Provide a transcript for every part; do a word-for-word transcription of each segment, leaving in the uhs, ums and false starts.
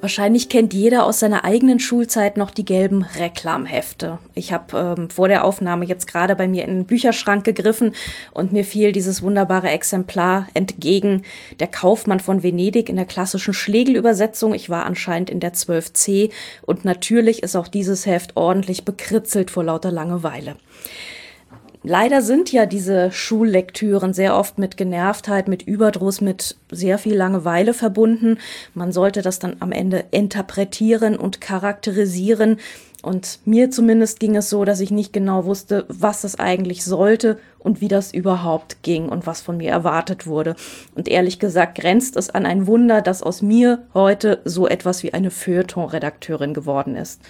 Wahrscheinlich kennt jeder aus seiner eigenen Schulzeit noch die gelben Reklamhefte. Ich habe ähm, vor der Aufnahme jetzt gerade bei mir in den Bücherschrank gegriffen und mir fiel dieses wunderbare Exemplar entgegen. Der Kaufmann von Venedig in der klassischen Schlegel-Übersetzung. Ich war anscheinend in der zwölf c und natürlich ist auch dieses Heft ordentlich bekritzelt vor lauter Langeweile. Leider sind ja diese Schullektüren sehr oft mit Genervtheit, mit Überdruss, mit sehr viel Langeweile verbunden. Man sollte das dann am Ende interpretieren und charakterisieren. Und mir zumindest ging es so, dass ich nicht genau wusste, was das eigentlich sollte und wie das überhaupt ging und was von mir erwartet wurde. Und ehrlich gesagt grenzt es an ein Wunder, dass aus mir heute so etwas wie eine Feuilleton-Redakteurin geworden ist.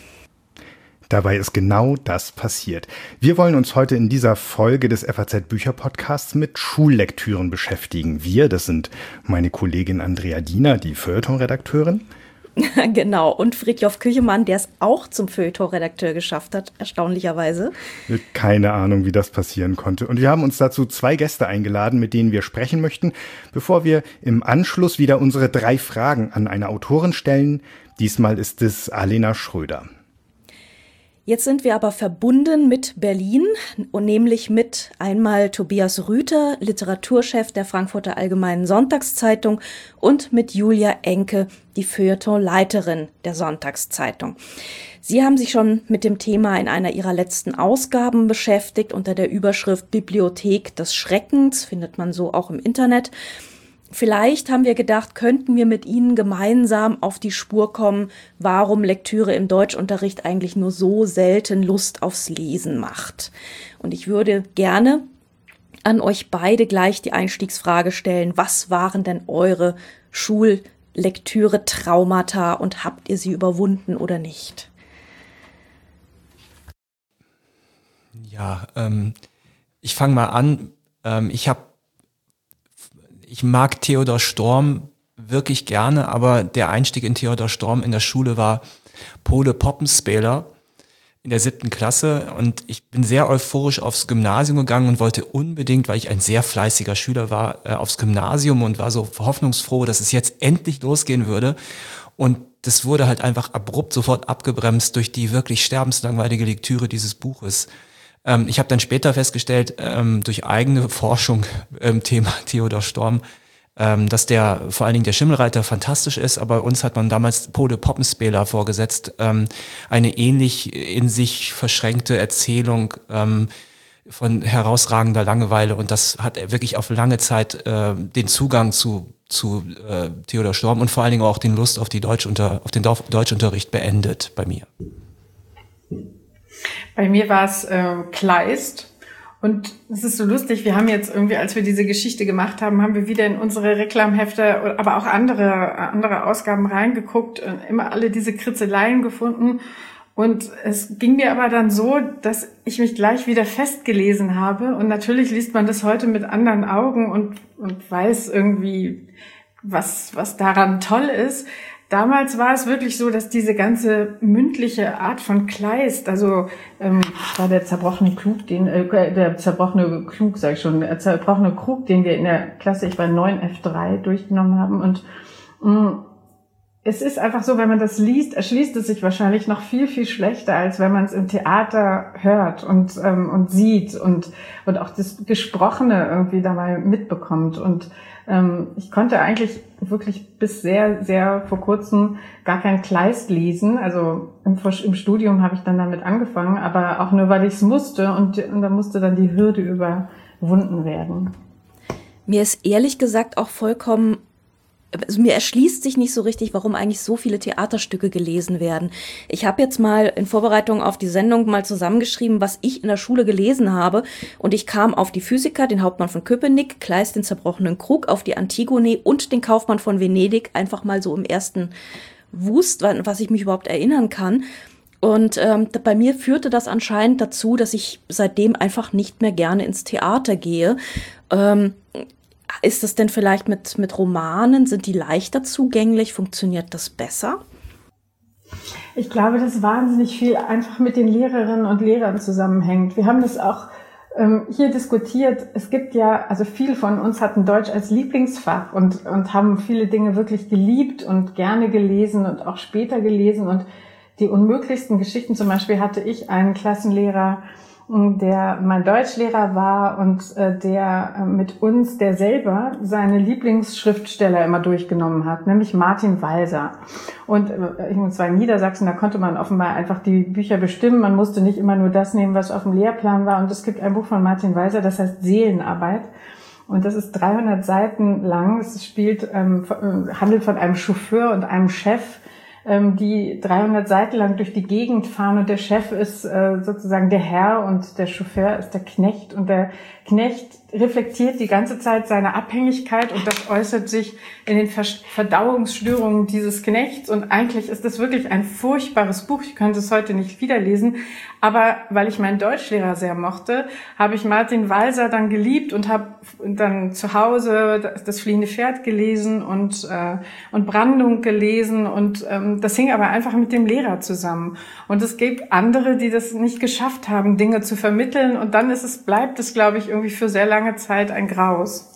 Dabei ist genau das passiert. Wir wollen uns heute in dieser Folge des F A Z-Bücher-Podcasts mit Schullektüren beschäftigen. Wir, das sind meine Kollegin Andrea Diener, die Feuilleton-Redakteurin. Genau, und Fridtjof Küchemann, der es auch zum Feuilleton-Redakteur geschafft hat, erstaunlicherweise. Keine Ahnung, wie das passieren konnte. Und wir haben uns dazu zwei Gäste eingeladen, mit denen wir sprechen möchten, bevor wir im Anschluss wieder unsere drei Fragen an eine Autorin stellen. Diesmal ist es Alena Schröder. Jetzt sind wir aber verbunden mit Berlin und nämlich mit einmal Tobias Rüther, Literaturchef der Frankfurter Allgemeinen Sonntagszeitung, und mit Julia Enke, die Feuilletonleiterin der Sonntagszeitung. Sie haben sich schon mit dem Thema in einer ihrer letzten Ausgaben beschäftigt unter der Überschrift Bibliothek des Schreckens, findet man so auch im Internet. Vielleicht haben wir gedacht, könnten wir mit Ihnen gemeinsam auf die Spur kommen, warum Lektüre im Deutschunterricht eigentlich nur so selten Lust aufs Lesen macht. Und ich würde gerne an euch beide gleich die Einstiegsfrage stellen: Was waren denn eure Schullektüre-Traumata und habt ihr sie überwunden oder nicht? Ja, ähm, ich fange mal an. Ähm, ich habe Ich mag Theodor Storm wirklich gerne, aber der Einstieg in Theodor Storm in der Schule war Pole Poppenspäler in der siebten Klasse und ich bin sehr euphorisch aufs Gymnasium gegangen und wollte unbedingt, weil ich ein sehr fleißiger Schüler war, aufs Gymnasium und war so hoffnungsfroh, dass es jetzt endlich losgehen würde. Und das wurde halt einfach abrupt sofort abgebremst durch die wirklich sterbenslangweilige Lektüre dieses Buches. Ich habe dann später festgestellt, ähm, durch eigene Forschung im ähm, Thema Theodor Storm, ähm, dass der, vor allen Dingen der Schimmelreiter, fantastisch ist, aber uns hat man damals Pole Poppenspäler vorgesetzt, ähm, eine ähnlich in sich verschränkte Erzählung ähm, von herausragender Langeweile, und das hat wirklich auf lange Zeit äh, den Zugang zu zu äh, Theodor Storm und vor allen Dingen auch den Lust auf die Deutschunter auf den Dorf Deutschunterricht beendet bei mir. Bei mir war es äh, Kleist, und es ist so lustig, wir haben jetzt irgendwie, als wir diese Geschichte gemacht haben, haben wir wieder in unsere Reklamhefte, aber auch andere andere Ausgaben reingeguckt und immer alle diese Kritzeleien gefunden, und es ging mir aber dann so, dass ich mich gleich wieder festgelesen habe, und natürlich liest man das heute mit anderen Augen und und weiß irgendwie, was was daran toll ist. Damals war es wirklich so, dass diese ganze mündliche Art von Kleist, also ähm, war der zerbrochene Klug, den äh, der zerbrochene Klug, sag ich schon, der zerbrochene Krug, den wir in der Klasse, ich war neun F drei durchgenommen haben, und mh, es ist einfach so, wenn man das liest, erschließt es sich wahrscheinlich noch viel viel schlechter, als wenn man es im Theater hört und ähm, und sieht und und auch das Gesprochene irgendwie dabei mitbekommt. Und ähm, ich konnte eigentlich wirklich bis sehr, sehr vor kurzem gar kein Kleist lesen. Also im, im Studium habe ich dann damit angefangen, aber auch nur, weil ich es musste, und, und da musste dann die Hürde überwunden werden. Mir ist ehrlich gesagt auch vollkommen, also mir erschließt sich nicht so richtig, warum eigentlich so viele Theaterstücke gelesen werden. Ich habe jetzt mal in Vorbereitung auf die Sendung mal zusammengeschrieben, was ich in der Schule gelesen habe, und ich kam auf die Physiker, den Hauptmann von Köpenick, Kleist, den zerbrochenen Krug, auf die Antigone und den Kaufmann von Venedig, einfach mal so im ersten Wust, was ich mich überhaupt erinnern kann. Und ähm, bei mir führte das anscheinend dazu, dass ich seitdem einfach nicht mehr gerne ins Theater gehe. Ähm, Ist das denn vielleicht mit, mit Romanen? Sind die leichter zugänglich? Funktioniert das besser? Ich glaube, dass wahnsinnig viel einfach mit den Lehrerinnen und Lehrern zusammenhängt. Wir haben das auch ähm, hier diskutiert, es gibt ja, also viele von uns hatten Deutsch als Lieblingsfach und, und haben viele Dinge wirklich geliebt und gerne gelesen und auch später gelesen. Und die unmöglichsten Geschichten, zum Beispiel hatte ich einen Klassenlehrer, der mein Deutschlehrer war und äh, der äh, mit uns, der selber seine Lieblingsschriftsteller immer durchgenommen hat, nämlich Martin Walser. Und äh, ich war in Niedersachsen, da konnte man offenbar einfach die Bücher bestimmen. Man musste nicht immer nur das nehmen, was auf dem Lehrplan war. Und es gibt ein Buch von Martin Walser, das heißt Seelenarbeit. Und das ist dreihundert Seiten lang. Es spielt, ähm, handelt von einem Chauffeur und einem Chef, die dreihundert Seiten lang durch die Gegend fahren und der Chef ist äh, sozusagen der Herr und der Chauffeur ist der Knecht und der Knecht reflektiert die ganze Zeit seine Abhängigkeit und das äußert sich in den Verdauungsstörungen dieses Knechts und eigentlich ist das wirklich ein furchtbares Buch. Ich könnte es heute nicht wiederlesen, aber weil ich meinen Deutschlehrer sehr mochte, habe ich Martin Walser dann geliebt und habe dann zu Hause das Fliehende Pferd gelesen und äh, und Brandung gelesen und ähm, das hing aber einfach mit dem Lehrer zusammen. Und es gibt andere, die das nicht geschafft haben, Dinge zu vermitteln und dann ist es bleibt es, glaube ich, irgendwie für sehr lange Zeit ein Graus.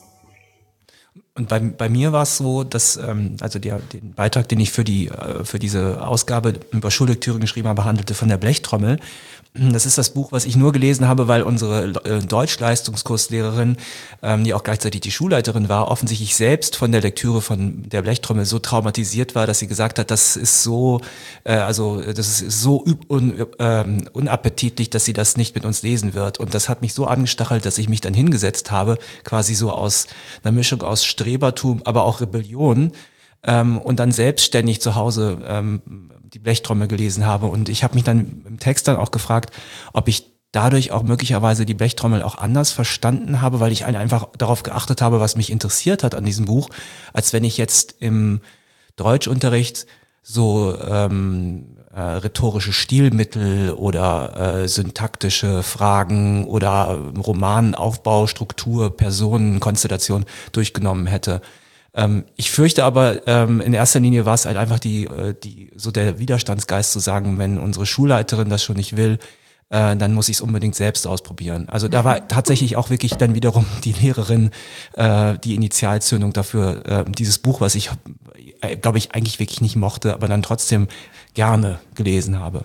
Und bei, bei mir war es so, dass ähm, also der, den Beitrag, den ich für die äh, für diese Ausgabe über Schullektüre geschrieben habe, handelte von der Blechtrommel. Das ist das Buch, was ich nur gelesen habe, weil unsere äh, Deutschleistungskurslehrerin, ähm, die auch gleichzeitig die Schulleiterin war, offensichtlich selbst von der Lektüre von der Blechtrommel so traumatisiert war, dass sie gesagt hat, das ist so, äh, also das ist so un, äh, unappetitlich, dass sie das nicht mit uns lesen wird. Und das hat mich so angestachelt, dass ich mich dann hingesetzt habe, quasi so aus einer Mischung aus Strebertum, aber auch Rebellion. Ähm, und dann selbstständig zu Hause ähm, die Blechtrommel gelesen habe. Und ich habe mich dann im Text dann auch gefragt, ob ich dadurch auch möglicherweise die Blechtrommel auch anders verstanden habe, weil ich einfach darauf geachtet habe, was mich interessiert hat an diesem Buch, als wenn ich jetzt im Deutschunterricht so ähm, äh, rhetorische Stilmittel oder äh, syntaktische Fragen oder Romanenaufbau, Struktur, Personen, Konstellation durchgenommen hätte. Ähm, ich fürchte aber, ähm, in erster Linie war es halt einfach die, äh, die, so der Widerstandsgeist zu sagen, wenn unsere Schulleiterin das schon nicht will, äh, dann muss ich es unbedingt selbst ausprobieren. Also da war tatsächlich auch wirklich dann wiederum die Lehrerin, äh, die Initialzündung dafür, äh, dieses Buch, was ich, äh, glaube ich, eigentlich wirklich nicht mochte, aber dann trotzdem gerne gelesen habe.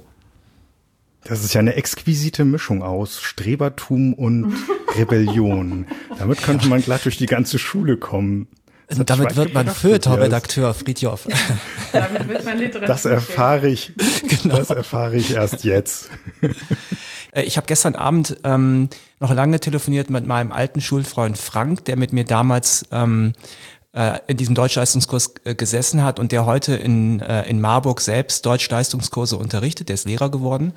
Das ist ja eine exquisite Mischung aus Strebertum und Rebellion. Damit könnte man glatt durch die ganze Schule kommen. Also damit wird man Feuilleton-Redakteur, Fridtjof. Damit wird man Literatur. Das erfahre ich, genau. Das erfahre ich erst jetzt. Ich habe gestern Abend ähm, noch lange telefoniert mit meinem alten Schulfreund Frank, der mit mir damals ähm, äh, in diesem Deutschleistungskurs äh, gesessen hat und der heute in, äh, in Marburg selbst Deutschleistungskurse unterrichtet. Der ist Lehrer geworden.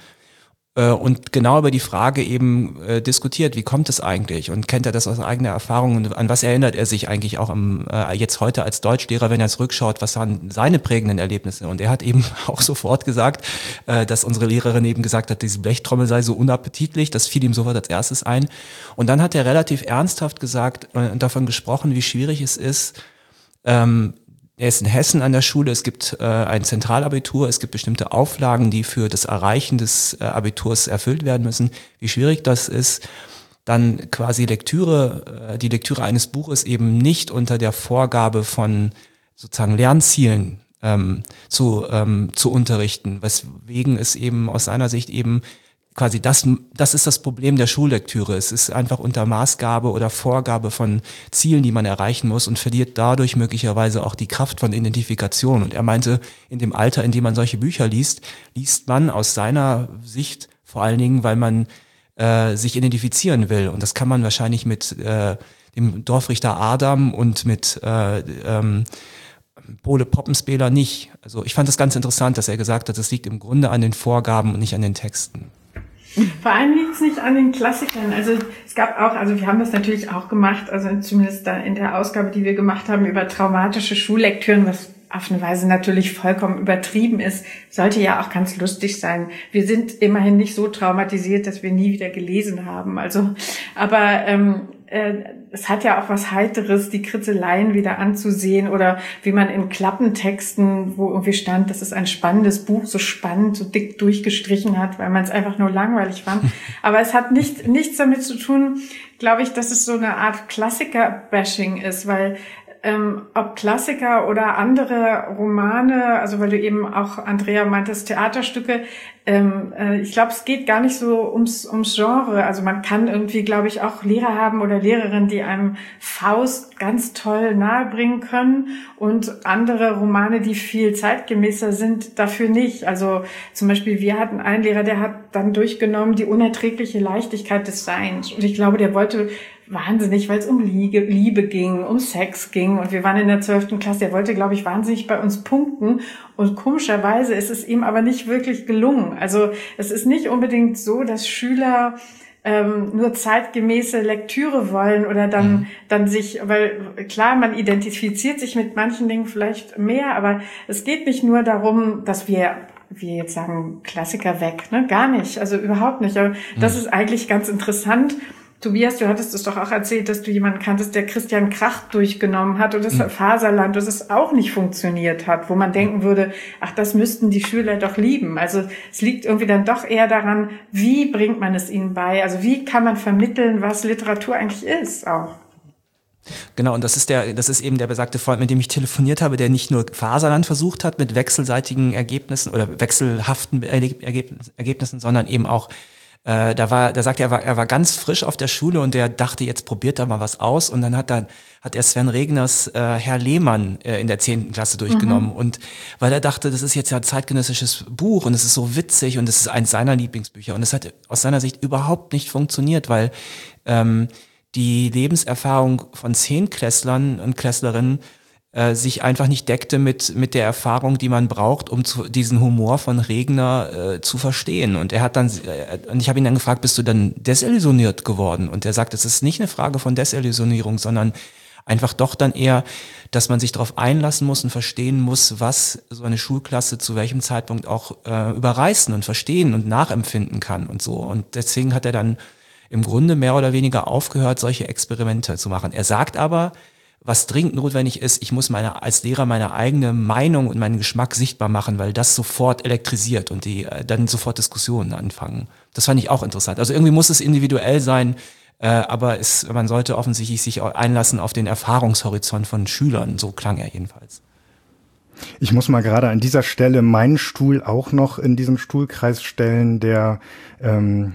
Und genau über die Frage eben äh, diskutiert, wie kommt es eigentlich und kennt er das aus eigener Erfahrung und an was erinnert er sich eigentlich auch am, äh, jetzt heute als Deutschlehrer, wenn er zurückschaut, was waren seine prägenden Erlebnisse? Und er hat eben auch sofort gesagt, äh, dass unsere Lehrerin eben gesagt hat, diese Blechtrommel sei so unappetitlich, das fiel ihm sofort als erstes ein. Und dann hat er relativ ernsthaft gesagt und äh, davon gesprochen, wie schwierig es ist, ähm, er ist in Hessen an der Schule, es gibt äh, ein Zentralabitur, es gibt bestimmte Auflagen, die für das Erreichen des äh, Abiturs erfüllt werden müssen. Wie schwierig das ist, dann quasi Lektüre, äh, die Lektüre eines Buches eben nicht unter der Vorgabe von sozusagen Lernzielen ähm, zu, ähm, zu unterrichten, weswegen es eben aus seiner Sicht eben quasi das, das ist das Problem der Schullektüre. Es ist einfach unter Maßgabe oder Vorgabe von Zielen, die man erreichen muss und verliert dadurch möglicherweise auch die Kraft von Identifikation. Und er meinte, in dem Alter, in dem man solche Bücher liest, liest man aus seiner Sicht vor allen Dingen, weil man äh, sich identifizieren will. Und das kann man wahrscheinlich mit äh, dem Dorfrichter Adam und mit äh, ähm, Bole Poppenspieler nicht. Also ich fand das ganz interessant, dass er gesagt hat, das liegt im Grunde an den Vorgaben und nicht an den Texten. Vor allem liegt es nicht an den Klassikern. Also es gab auch, also wir haben das natürlich auch gemacht, also zumindest da in der Ausgabe, die wir gemacht haben über traumatische Schullektüren, was auf eine Weise natürlich vollkommen übertrieben ist, sollte ja auch ganz lustig sein. Wir sind immerhin nicht so traumatisiert, dass wir nie wieder gelesen haben. Also, aber ähm, äh, es hat ja auch was Heiteres, die Kritzeleien wieder anzusehen oder wie man in Klappentexten, wo irgendwie stand, das ist ein spannendes Buch, so spannend, so dick durchgestrichen hat, weil man es einfach nur langweilig fand. Aber es hat nicht nichts damit zu tun, glaube ich, dass es so eine Art Klassiker-Bashing ist, weil Ähm, ob Klassiker oder andere Romane, also weil du eben auch, Andrea, meintest, Theaterstücke, ähm, äh, ich glaube, es geht gar nicht so ums, ums Genre. Also man kann irgendwie, glaube ich, auch Lehrer haben oder Lehrerinnen, die einem Faust ganz toll nahebringen können und andere Romane, die viel zeitgemäßer sind, dafür nicht. Also zum Beispiel, wir hatten einen Lehrer, der hat dann durchgenommen die unerträgliche Leichtigkeit des Seins. Und ich glaube, der wollte wahnsinnig, weil es um Liebe, Liebe ging, um Sex ging und wir waren in der zwölften Klasse. Er wollte, glaube ich, wahnsinnig bei uns punkten und komischerweise ist es ihm aber nicht wirklich gelungen. Also es ist nicht unbedingt so, dass Schüler ähm, nur zeitgemäße Lektüre wollen oder dann mhm. dann sich, weil klar, man identifiziert sich mit manchen Dingen vielleicht mehr, aber es geht nicht nur darum, dass wir wir jetzt sagen, Klassiker weg, ne? Gar nicht, also überhaupt nicht. Aber mhm. das ist eigentlich ganz interessant. Tobias, du hattest es doch auch erzählt, dass du jemanden kanntest, der Christian Krach durchgenommen hat und das mhm. Faserland, dass es auch nicht funktioniert hat, wo man denken würde, ach, das müssten die Schüler doch lieben. Also es liegt irgendwie dann doch eher daran, wie bringt man es ihnen bei? Also wie kann man vermitteln, was Literatur eigentlich ist auch? Genau, und das ist der, das ist eben der besagte Freund, mit dem ich telefoniert habe, der nicht nur Faserland versucht hat mit wechselseitigen Ergebnissen oder wechselhaften Ergebnissen, sondern eben auch Äh, da war, da sagte er, er war, er war ganz frisch auf der Schule und der dachte, jetzt probiert er mal was aus und dann hat dann hat er Sven Regners äh, Herr Lehmann äh, in der zehnten Klasse durchgenommen mhm. und weil er dachte, das ist jetzt ja ein zeitgenössisches Buch und es ist so witzig und es ist eins seiner Lieblingsbücher und es hat aus seiner Sicht überhaupt nicht funktioniert, weil ähm, die Lebenserfahrung von Zehnklässlern und Klässlerinnen äh, sich einfach nicht deckte mit mit der Erfahrung, die man braucht, um zu, diesen Humor von Regner äh, zu verstehen. Und er hat dann, äh, und ich habe ihn dann gefragt, bist du dann desillusioniert geworden? Und er sagt, es ist nicht eine Frage von Desillusionierung, sondern einfach doch dann eher, dass man sich darauf einlassen muss und verstehen muss, was so eine Schulklasse zu welchem Zeitpunkt auch äh, überreißen und verstehen und nachempfinden kann und so. Und deswegen hat er dann im Grunde mehr oder weniger aufgehört, solche Experimente zu machen. Er sagt aber, was dringend notwendig ist, ich muss meine, als Lehrer meine eigene Meinung und meinen Geschmack sichtbar machen, weil das sofort elektrisiert und die äh, dann sofort Diskussionen anfangen. Das fand ich auch interessant. Also irgendwie muss es individuell sein, äh, aber es, man sollte offensichtlich sich einlassen auf den Erfahrungshorizont von Schülern. So klang er jedenfalls. Ich muss mal gerade an dieser Stelle meinen Stuhl auch noch in diesen Stuhlkreis stellen, der ähm,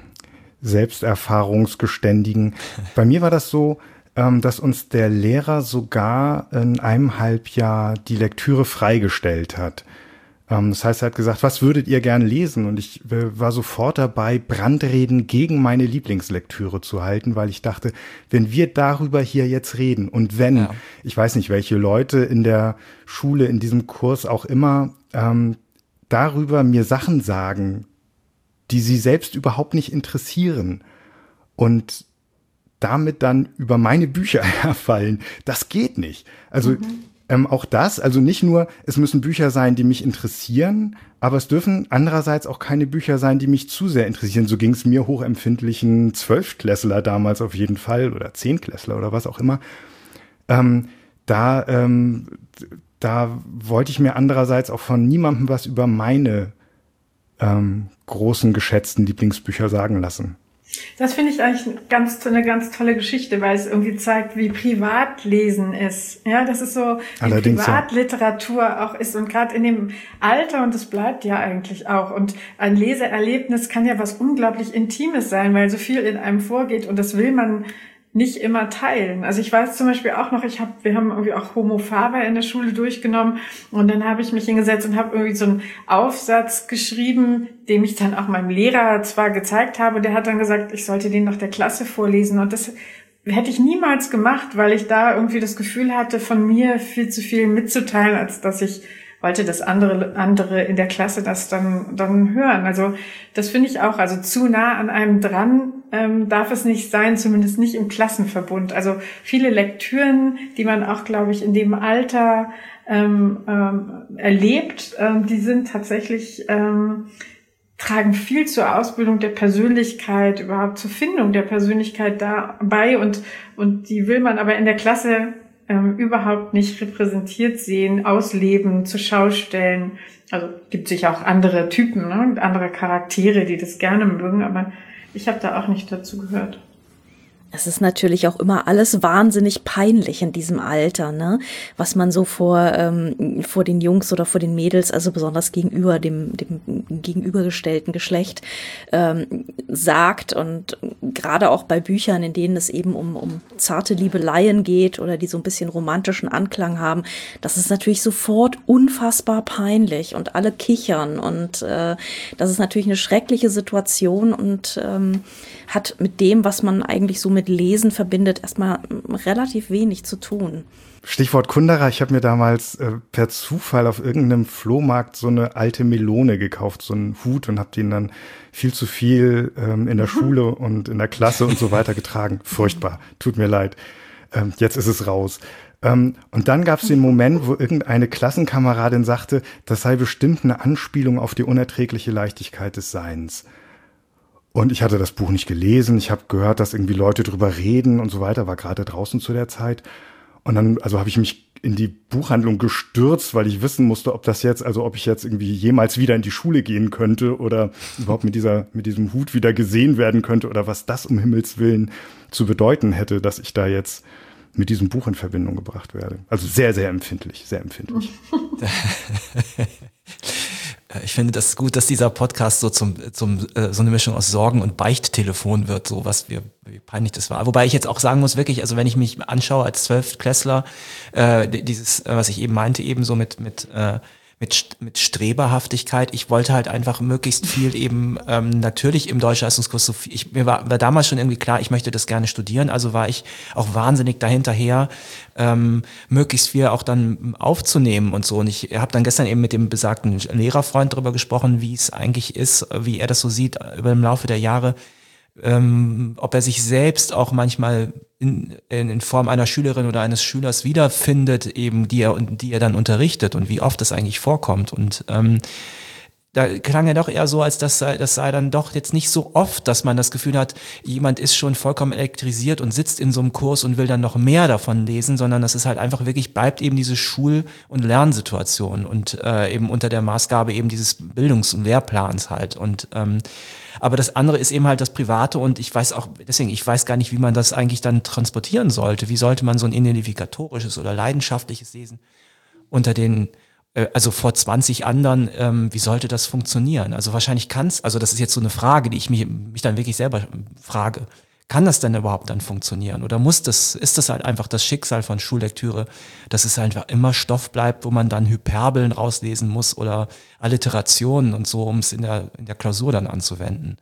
Selbsterfahrungsgeständigen. Bei mir war das so, dass uns der Lehrer sogar in einem Halbjahr die Lektüre freigestellt hat. Das heißt, er hat gesagt, was würdet ihr gern lesen? Und ich war sofort dabei, Brandreden gegen meine Lieblingslektüre zu halten, weil ich dachte, wenn wir darüber hier jetzt reden und wenn, ja. ich weiß nicht, welche Leute in der Schule, in diesem Kurs auch immer, ähm, darüber mir Sachen sagen, die sie selbst überhaupt nicht interessieren und damit dann über meine Bücher herfallen. Das geht nicht. Also mhm. ähm, auch das, also nicht nur, es müssen Bücher sein, die mich interessieren, aber es dürfen andererseits auch keine Bücher sein, die mich zu sehr interessieren. So ging es mir hochempfindlichen Zwölftklässler damals auf jeden Fall oder Zehnklässler oder was auch immer. Ähm, da, ähm, da wollte ich mir andererseits auch von niemandem was über meine ähm, großen, geschätzten Lieblingsbücher sagen lassen. Das finde ich eigentlich ganz, eine ganz tolle Geschichte, weil es irgendwie zeigt, wie Privatlesen ist. Ja, das ist so, wie Allerdings, Privatliteratur ja. auch ist und gerade in dem Alter, und das bleibt ja eigentlich auch. Und ein Leseerlebnis kann ja was unglaublich Intimes sein, weil so viel in einem vorgeht und das will man nicht immer teilen. Also ich weiß zum Beispiel auch noch, ich habe, wir haben irgendwie auch Homo Faber in der Schule durchgenommen und dann habe ich mich hingesetzt und habe irgendwie so einen Aufsatz geschrieben, den ich dann auch meinem Lehrer zwar gezeigt habe, der hat dann gesagt, ich sollte den noch der Klasse vorlesen und das hätte ich niemals gemacht, weil ich da irgendwie das Gefühl hatte, von mir viel zu viel mitzuteilen, als dass ich wollte, dass andere andere in der Klasse das dann dann hören. Also das finde ich auch, also zu nah an einem dran ähm, darf es nicht sein, zumindest nicht im Klassenverbund. Also viele Lektüren, die man auch, glaube ich, in dem Alter ähm, ähm, erlebt, ähm, die sind tatsächlich ähm, tragen viel zur Ausbildung der Persönlichkeit, überhaupt zur Findung der Persönlichkeit dabei und, und die will man aber in der Klasse ähm, überhaupt nicht repräsentiert sehen, ausleben, zur Schau stellen. Also gibt sicher auch andere Typen, ne, andere Charaktere, die das gerne mögen, aber ich habe da auch nicht dazu gehört. Es ist natürlich auch immer alles wahnsinnig peinlich in diesem Alter, ne? Was man so vor ähm, vor den Jungs oder vor den Mädels, also besonders gegenüber dem dem gegenübergestellten Geschlecht ähm, sagt und gerade auch bei Büchern, in denen es eben um um zarte Liebeleien geht oder die so ein bisschen romantischen Anklang haben, das ist natürlich sofort unfassbar peinlich und alle kichern und äh, das ist natürlich eine schreckliche Situation und ähm, hat mit dem, was man eigentlich so mit Lesen verbindet, erstmal relativ wenig zu tun. Stichwort Kundera, ich habe mir damals äh, per Zufall auf irgendeinem Flohmarkt so eine alte Melone gekauft, so einen Hut und habe den dann viel zu viel ähm, in der Schule und in der Klasse und so weiter getragen. Furchtbar, tut mir leid. Ähm, jetzt ist es raus. Ähm, und dann gab es den Moment, wo irgendeine Klassenkameradin sagte, das sei bestimmt eine Anspielung auf die unerträgliche Leichtigkeit des Seins. Und ich hatte das Buch nicht gelesen, ich habe gehört, dass irgendwie Leute drüber reden und so weiter, war gerade draußen zu der Zeit. Und dann, also habe ich mich in die Buchhandlung gestürzt, weil ich wissen musste, ob das jetzt, also ob ich jetzt irgendwie jemals wieder in die Schule gehen könnte oder überhaupt mit dieser, mit diesem Hut wieder gesehen werden könnte oder was das um Himmels Willen zu bedeuten hätte, dass ich da jetzt mit diesem Buch in Verbindung gebracht werde. Also sehr, sehr empfindlich, sehr empfindlich. Ich finde das gut, dass dieser Podcast so zum, zum äh, so eine Mischung aus Sorgen und Beichttelefon wird, so was wir, wie peinlich das war. Wobei ich jetzt auch sagen muss, wirklich, also wenn ich mich anschaue als Zwölftklässler, äh, dieses, äh, was ich eben meinte, eben so mit mit äh, mit mit Streberhaftigkeit. Ich wollte halt einfach möglichst viel eben ähm, natürlich im Deutschleistungskurs so viel. Ich, mir war, war damals schon irgendwie klar, ich möchte das gerne studieren, also war ich auch wahnsinnig dahinterher, ähm, möglichst viel auch dann aufzunehmen und so. Und ich habe dann gestern eben mit dem besagten Lehrerfreund darüber gesprochen, wie es eigentlich ist, wie er das so sieht über im Laufe der Jahre. Ähm, ob er sich selbst auch manchmal in, in, in Form einer Schülerin oder eines Schülers wiederfindet, eben die er die er dann unterrichtet und wie oft das eigentlich vorkommt. Und ähm, da klang er doch eher so, als das sei, das sei dann doch jetzt nicht so oft, dass man das Gefühl hat, jemand ist schon vollkommen elektrisiert und sitzt in so einem Kurs und will dann noch mehr davon lesen, sondern dass es halt einfach wirklich bleibt eben diese Schul- und Lernsituation und äh, eben unter der Maßgabe eben dieses Bildungs- und Lehrplans halt. Und ähm, aber das andere ist eben halt das Private und ich weiß auch, deswegen, ich weiß gar nicht, wie man das eigentlich dann transportieren sollte. Wie sollte man so ein identifikatorisches oder leidenschaftliches Lesen unter den, äh, also vor zwanzig anderen, ähm, wie sollte das funktionieren? Also wahrscheinlich kann's, also das ist jetzt so eine Frage, die ich mich, mich dann wirklich selber frage. Kann das denn überhaupt dann funktionieren? Oder muss das, ist das halt einfach das Schicksal von Schullektüre, dass es einfach immer Stoff bleibt, wo man dann Hyperbeln rauslesen muss oder Alliterationen und so, um es in der, in der Klausur dann anzuwenden?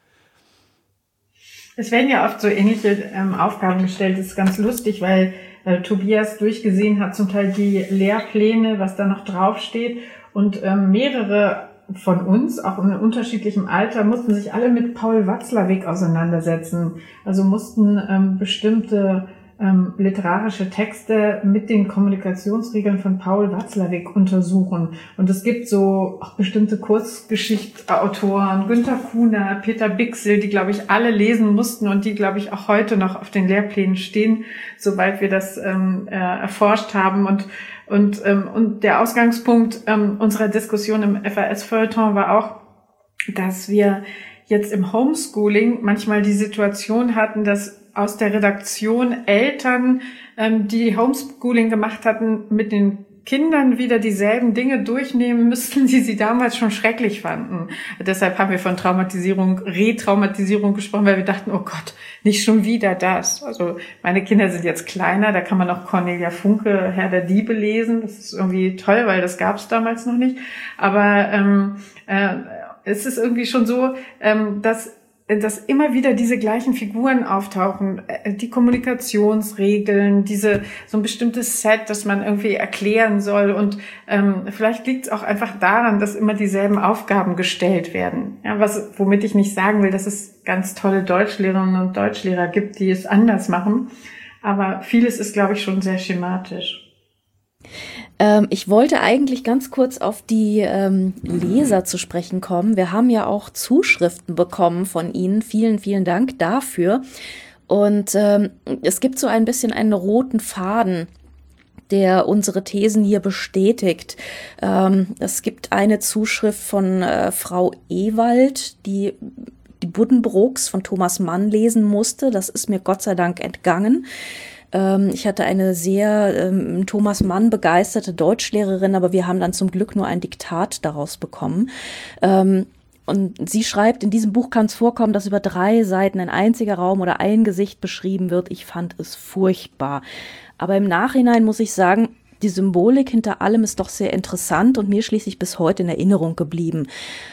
Es werden ja oft so ähnliche ähm, Aufgaben gestellt. Das ist ganz lustig, weil äh, Tobias durchgesehen hat zum Teil die Lehrpläne, was da noch draufsteht und ähm, mehrere von uns, auch in unterschiedlichem Alter, mussten sich alle mit Paul Watzlawick auseinandersetzen. Also mussten ähm, bestimmte ähm, literarische Texte mit den Kommunikationsregeln von Paul Watzlawick untersuchen. Und es gibt so auch bestimmte Kurzgeschichtautoren, Günter Kuhner, Peter Bixel, die, glaube ich, alle lesen mussten und die, glaube ich, auch heute noch auf den Lehrplänen stehen, soweit wir das ähm, äh, erforscht haben. Und Und, ähm, und der Ausgangspunkt ähm, unserer Diskussion im F A S-Feuilleton war auch, dass wir jetzt im Homeschooling manchmal die Situation hatten, dass aus der Redaktion Eltern, ähm, die Homeschooling gemacht hatten, mit den Kindern wieder dieselben Dinge durchnehmen müssten, die sie damals schon schrecklich fanden. Deshalb haben wir von Traumatisierung, Retraumatisierung gesprochen, weil wir dachten, oh Gott, nicht schon wieder das. Also meine Kinder sind jetzt kleiner, da kann man noch Cornelia Funke, Herr der Diebe lesen. Das ist irgendwie toll, weil das gab es damals noch nicht. Aber ähm, äh, es ist irgendwie schon so, ähm, dass dass immer wieder diese gleichen Figuren auftauchen, die Kommunikationsregeln, diese so ein bestimmtes Set, das man irgendwie erklären soll und ähm, vielleicht liegt es auch einfach daran, dass immer dieselben Aufgaben gestellt werden. Ja, was womit ich nicht sagen will, dass es ganz tolle Deutschlehrerinnen und Deutschlehrer gibt, die es anders machen, aber vieles ist, glaube ich, schon sehr schematisch. Ähm, ich wollte eigentlich ganz kurz auf die ähm, Leser zu sprechen kommen. Wir haben ja auch Zuschriften bekommen von Ihnen. Vielen, vielen Dank dafür. Und ähm, es gibt so ein bisschen einen roten Faden, der unsere Thesen hier bestätigt. Ähm, es gibt eine Zuschrift von äh, Frau Ewald, die die Buddenbrooks von Thomas Mann lesen musste. Das ist mir Gott sei Dank entgangen. Ähm, ich hatte eine sehr ähm, Thomas Mann begeisterte Deutschlehrerin, aber wir haben dann zum Glück nur ein Diktat daraus bekommen. Ähm, Und sie schreibt, in diesem Buch kann es vorkommen, dass über drei Seiten ein einziger Raum oder ein Gesicht beschrieben wird. Ich fand es furchtbar. Aber im Nachhinein muss ich sagen, die Symbolik hinter allem ist doch sehr interessant und mir schließlich bis heute in Erinnerung geblieben.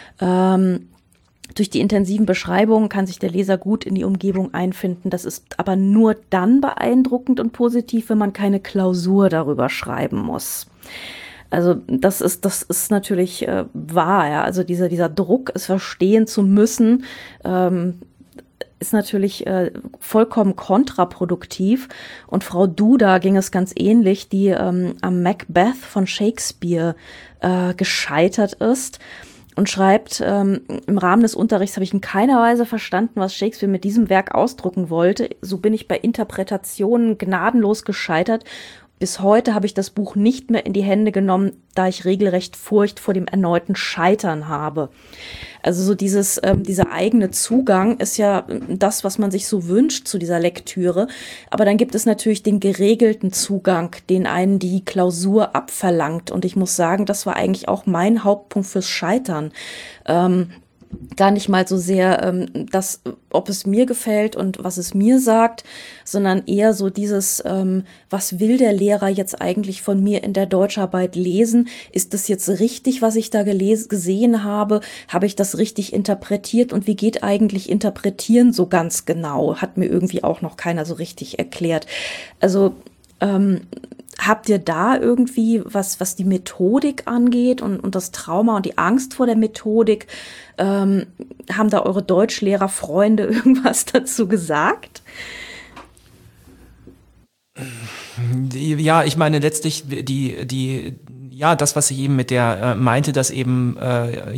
Ähm, durch die intensiven Beschreibungen kann sich der Leser gut in die Umgebung einfinden. Das ist aber nur dann beeindruckend und positiv, wenn man keine Klausur darüber schreiben muss. Also das ist das ist natürlich äh, wahr, ja. Also dieser dieser Druck, es verstehen zu müssen, ähm, ist natürlich äh, vollkommen kontraproduktiv. Und Frau Duda ging es ganz ähnlich, die ähm, am Macbeth von Shakespeare äh, gescheitert ist und schreibt, ähm, im Rahmen des Unterrichts habe ich in keiner Weise verstanden, was Shakespeare mit diesem Werk ausdrücken wollte. So bin ich bei Interpretationen gnadenlos gescheitert. Bis heute habe ich das Buch nicht mehr in die Hände genommen, da ich regelrecht Furcht vor dem erneuten Scheitern habe. Also so dieses, ähm, dieser eigene Zugang ist ja das, was man sich so wünscht zu dieser Lektüre. Aber dann gibt es natürlich den geregelten Zugang, den einen die Klausur abverlangt. Und ich muss sagen, das war eigentlich auch mein Hauptpunkt fürs Scheitern. Ähm, Gar nicht mal so sehr, ähm, das, ob es mir gefällt und was es mir sagt, sondern eher so dieses, ähm, was will der Lehrer jetzt eigentlich von mir in der Deutscharbeit lesen? Ist das jetzt richtig, was ich da geles- gesehen habe? Habe ich das richtig interpretiert? Und wie geht eigentlich Interpretieren so ganz genau? Hat mir irgendwie auch noch keiner so richtig erklärt. Also, ähm, habt ihr da irgendwie, was was die Methodik angeht und, und das Trauma und die Angst vor der Methodik, ähm, haben da eure Deutschlehrerfreunde irgendwas dazu gesagt? Ja, ich meine letztlich die die ja das, was ich eben mit der äh, meinte, dass eben äh,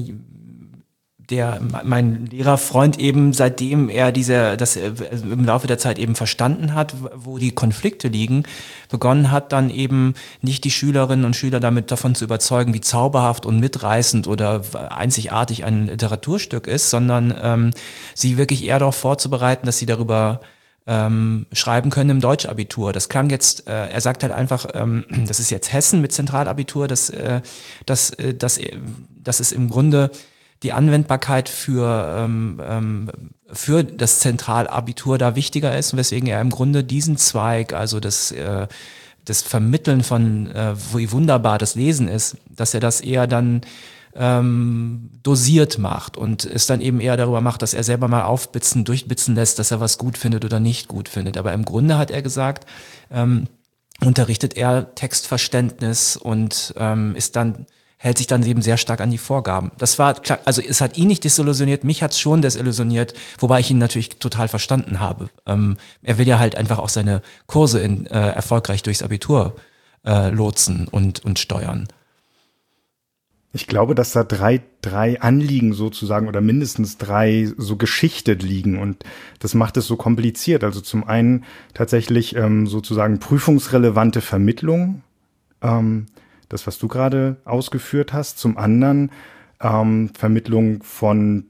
der mein Lehrerfreund eben, seitdem er diese das im Laufe der Zeit eben verstanden hat, wo die Konflikte liegen, begonnen hat, dann eben nicht die Schülerinnen und Schüler damit davon zu überzeugen, wie zauberhaft und mitreißend oder einzigartig ein Literaturstück ist, sondern ähm, sie wirklich eher darauf vorzubereiten, dass sie darüber ähm, schreiben können im Deutschabitur. Das klang jetzt, äh, er sagt halt einfach, ähm, das ist jetzt Hessen mit Zentralabitur, dass äh, das, äh, das, das ist im Grunde die Anwendbarkeit für für ähm, für das Zentralabitur da wichtiger ist, weswegen er im Grunde diesen Zweig, also das äh, das Vermitteln von äh, wie wunderbar das Lesen ist, dass er das eher dann ähm, dosiert macht und es dann eben eher darüber macht, dass er selber mal aufblitzen, durchblitzen lässt, dass er was gut findet oder nicht gut findet. Aber im Grunde hat er gesagt, ähm, unterrichtet er Textverständnis und ähm, ist dann hält sich dann eben sehr stark an die Vorgaben. Das war klar, also es hat ihn nicht desillusioniert, mich hat's schon desillusioniert, wobei ich ihn natürlich total verstanden habe. Ähm, er will ja halt einfach auch seine Kurse in, äh, erfolgreich durchs Abitur äh, lotsen und und steuern. Ich glaube, dass da drei, drei Anliegen sozusagen oder mindestens drei so geschichtet liegen und das macht es so kompliziert. Also zum einen tatsächlich ähm, sozusagen prüfungsrelevante Vermittlung, ähm, das, was du gerade ausgeführt hast. Zum anderen ähm, Vermittlung von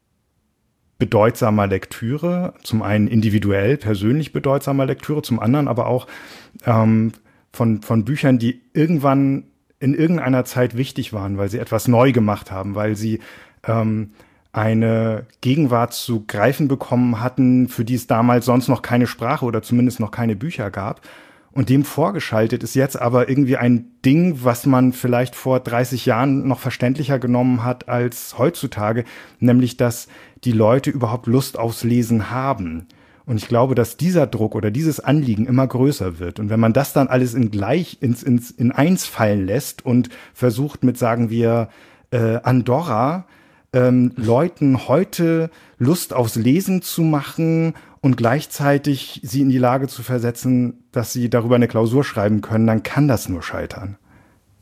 bedeutsamer Lektüre, zum einen individuell, persönlich bedeutsamer Lektüre, zum anderen aber auch ähm, von, von Büchern, die irgendwann in irgendeiner Zeit wichtig waren, weil sie etwas neu gemacht haben, weil sie ähm, eine Gegenwart zu greifen bekommen hatten, für die es damals sonst noch keine Sprache oder zumindest noch keine Bücher gab. Und dem vorgeschaltet ist jetzt aber irgendwie ein Ding, was man vielleicht vor dreißig Jahren noch verständlicher genommen hat als heutzutage, nämlich dass die Leute überhaupt Lust aufs Lesen haben. Und ich glaube, dass dieser Druck oder dieses Anliegen immer größer wird. Und wenn man das dann alles in gleich ins, ins in eins fallen lässt und versucht mit, sagen wir, äh, Andorra, ähm, Leuten heute Lust aufs Lesen zu machen und gleichzeitig sie in die Lage zu versetzen, dass sie darüber eine Klausur schreiben können, dann kann das nur scheitern.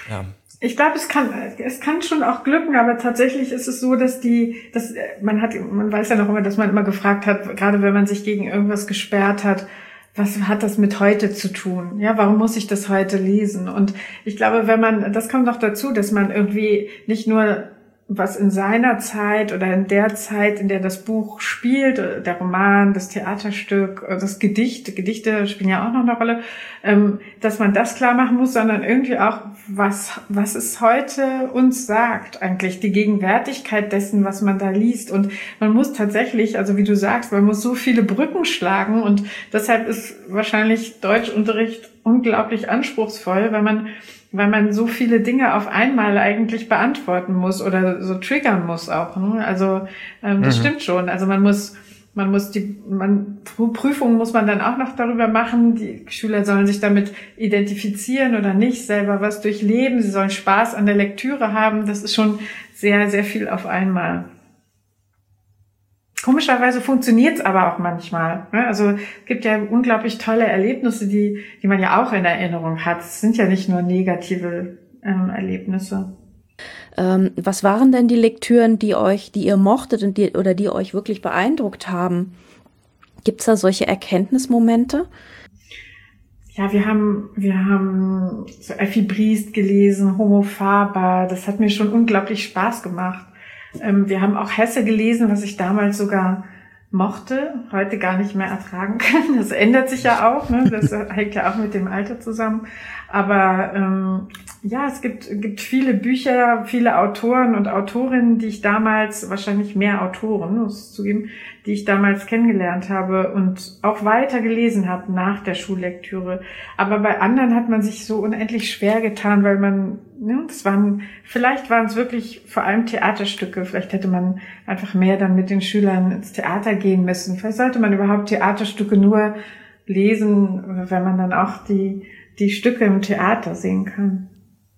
ja. Ich glaube, es kann, es kann schon auch glücken, aber tatsächlich ist es so, dass die, dass man hat, man weiß ja noch immer, dass man immer gefragt hat, gerade wenn man sich gegen irgendwas gesperrt hat, was hat das mit heute zu tun? Ja, warum muss ich das heute lesen? Und ich glaube, wenn man, das kommt noch dazu, dass man irgendwie nicht nur was in seiner Zeit oder in der Zeit, in der das Buch spielt, der Roman, das Theaterstück, das Gedicht, Gedichte spielen ja auch noch eine Rolle, dass man das klar machen muss, sondern irgendwie auch, was, was es heute uns sagt, eigentlich die Gegenwärtigkeit dessen, was man da liest. Und man muss tatsächlich, also wie du sagst, man muss so viele Brücken schlagen und deshalb ist wahrscheinlich Deutschunterricht unglaublich anspruchsvoll, weil man weil man so viele Dinge auf einmal eigentlich beantworten muss oder so triggern muss auch. Ne? Also ähm, das mhm. stimmt schon. Also man muss, man muss die, man Prüfungen muss man dann auch noch darüber machen. Die Schüler sollen sich damit identifizieren oder nicht, selber was durchleben. Sie sollen Spaß an der Lektüre haben. Das ist schon sehr, sehr viel auf einmal. Komischerweise funktioniert es aber auch manchmal. Also es gibt ja unglaublich tolle Erlebnisse, die die man ja auch in Erinnerung hat. Es sind ja nicht nur negative ähm, Erlebnisse. Ähm, was waren denn die Lektüren, die euch, die ihr mochtet und die, oder die euch wirklich beeindruckt haben? Gibt es da solche Erkenntnismomente? Ja, wir haben wir haben so Effi Briest gelesen, Homo Faber. Das hat mir schon unglaublich Spaß gemacht. Wir haben auch Hesse gelesen, was ich damals sogar mochte, heute gar nicht mehr ertragen kann. Das ändert sich ja auch, ne? Das hängt ja auch mit dem Alter zusammen. Aber ähm, ja, es gibt gibt viele Bücher, viele Autoren und Autorinnen, die ich damals, wahrscheinlich mehr Autoren, muss ich zugeben, die ich damals kennengelernt habe und auch weiter gelesen habe nach der Schullektüre. Aber bei anderen hat man sich so unendlich schwer getan, weil man, ne, das waren, vielleicht waren es wirklich vor allem Theaterstücke. Vielleicht hätte man einfach mehr dann mit den Schülern ins Theater gehen müssen. Vielleicht sollte man überhaupt Theaterstücke nur lesen, wenn man dann auch die die Stücke im Theater sehen kann.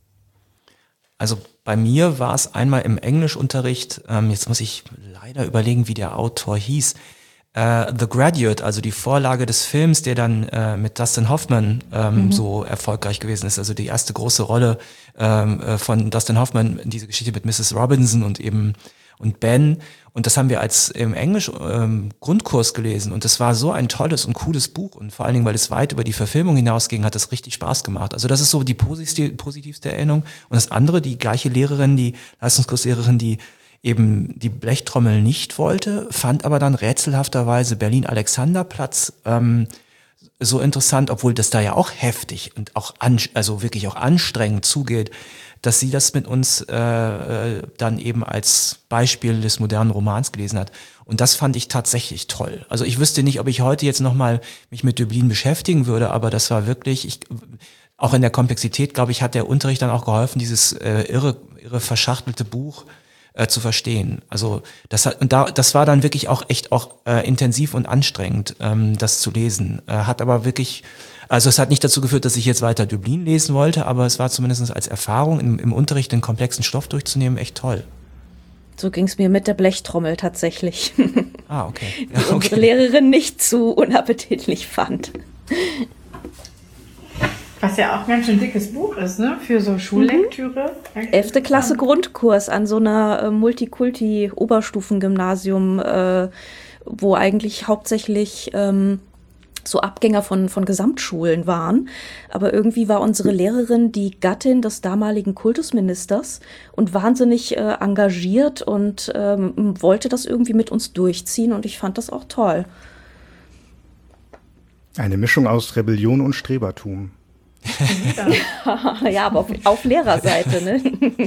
Also bei mir war es einmal im Englischunterricht, ähm, jetzt muss ich leider überlegen, wie der Autor hieß, äh, The Graduate, also die Vorlage des Films, der dann äh, mit Dustin Hoffman ähm, mhm. so erfolgreich gewesen ist, also die erste große Rolle ähm, äh, von Dustin Hoffman, diese Geschichte mit Missus Robinson und eben und Ben. Und das haben wir als im Englisch ähm, Grundkurs gelesen. Und das war so ein tolles und cooles Buch. Und vor allen Dingen, weil es weit über die Verfilmung hinausging, hat es richtig Spaß gemacht. Also das ist so die positiv, positivste Erinnerung. Und das andere, die gleiche Lehrerin, die Leistungskurslehrerin, die eben die Blechtrommel nicht wollte, fand aber dann rätselhafterweise Berlin-Alexanderplatz ähm, so interessant, obwohl das da ja auch heftig und auch an, also wirklich auch anstrengend zugeht, dass sie das mit uns äh, dann eben als Beispiel des modernen Romans gelesen hat. Und das fand ich tatsächlich toll. Also ich wüsste nicht, ob ich heute jetzt nochmal mich mit Döblin beschäftigen würde, aber das war wirklich, ich, auch in der Komplexität, glaube ich, hat der Unterricht dann auch geholfen, dieses äh, irre, irre verschachtelte Buch äh, zu verstehen. Also das hat, und da, das war dann wirklich auch echt auch äh, intensiv und anstrengend, ähm, das zu lesen. Äh, hat aber wirklich, also es hat nicht dazu geführt, dass ich jetzt weiter Döblin lesen wollte, aber es war zumindest als Erfahrung im, im Unterricht den komplexen Stoff durchzunehmen echt toll. So ging es mir mit der Blechtrommel tatsächlich. Ah, okay. Ja, die okay. unsere Lehrerin nicht zu unappetitlich fand. Was ja auch ein ganz schön dickes Buch ist, ne? Für so Schullektüre. Mhm. Elfte Klasse Grundkurs an so einer äh, Multikulti-Oberstufengymnasium, äh, wo eigentlich hauptsächlich ähm, so Abgänger von, von Gesamtschulen waren. Aber irgendwie war unsere Lehrerin die Gattin des damaligen Kultusministers und wahnsinnig äh, engagiert und ähm, wollte das irgendwie mit uns durchziehen und ich fand das auch toll. Eine Mischung aus Rebellion und Strebertum. Ja, aber auf, auf Lehrerseite, ne?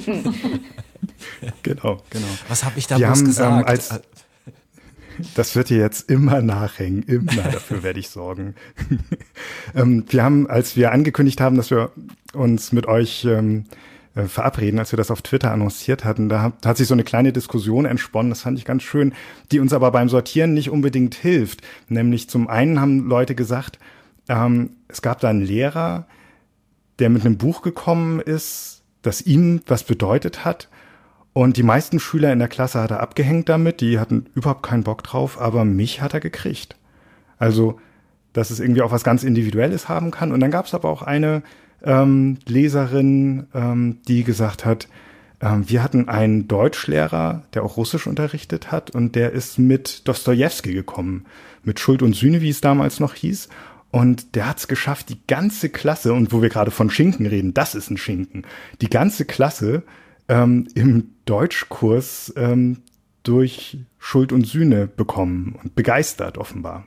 Genau, genau. Was habe ich da Wir bloß haben, gesagt? Ähm, als, das wird dir jetzt immer nachhängen, immer, dafür werde ich sorgen. ähm, wir haben, als wir angekündigt haben, dass wir uns mit euch ähm, äh, verabreden, als wir das auf Twitter annonciert hatten, da hat, hat sich so eine kleine Diskussion entsponnen, das fand ich ganz schön, die uns aber beim Sortieren nicht unbedingt hilft. Nämlich zum einen haben Leute gesagt, ähm, es gab da einen Lehrer, der mit einem Buch gekommen ist, das ihm was bedeutet hat. Und die meisten Schüler in der Klasse hat er abgehängt damit, die hatten überhaupt keinen Bock drauf, aber mich hat er gekriegt. Also, dass es irgendwie auch was ganz Individuelles haben kann. Und dann gab es aber auch eine ähm, Leserin, ähm, die gesagt hat, ähm, wir hatten einen Deutschlehrer, der auch Russisch unterrichtet hat und der ist mit Dostojewski gekommen, mit Schuld und Sühne, wie es damals noch hieß. Und der hat es geschafft, die ganze Klasse, und wo wir gerade von Schinken reden, das ist ein Schinken, die ganze Klasse ähm, im Deutschkurs ähm, durch Schuld und Sühne bekommen und begeistert offenbar.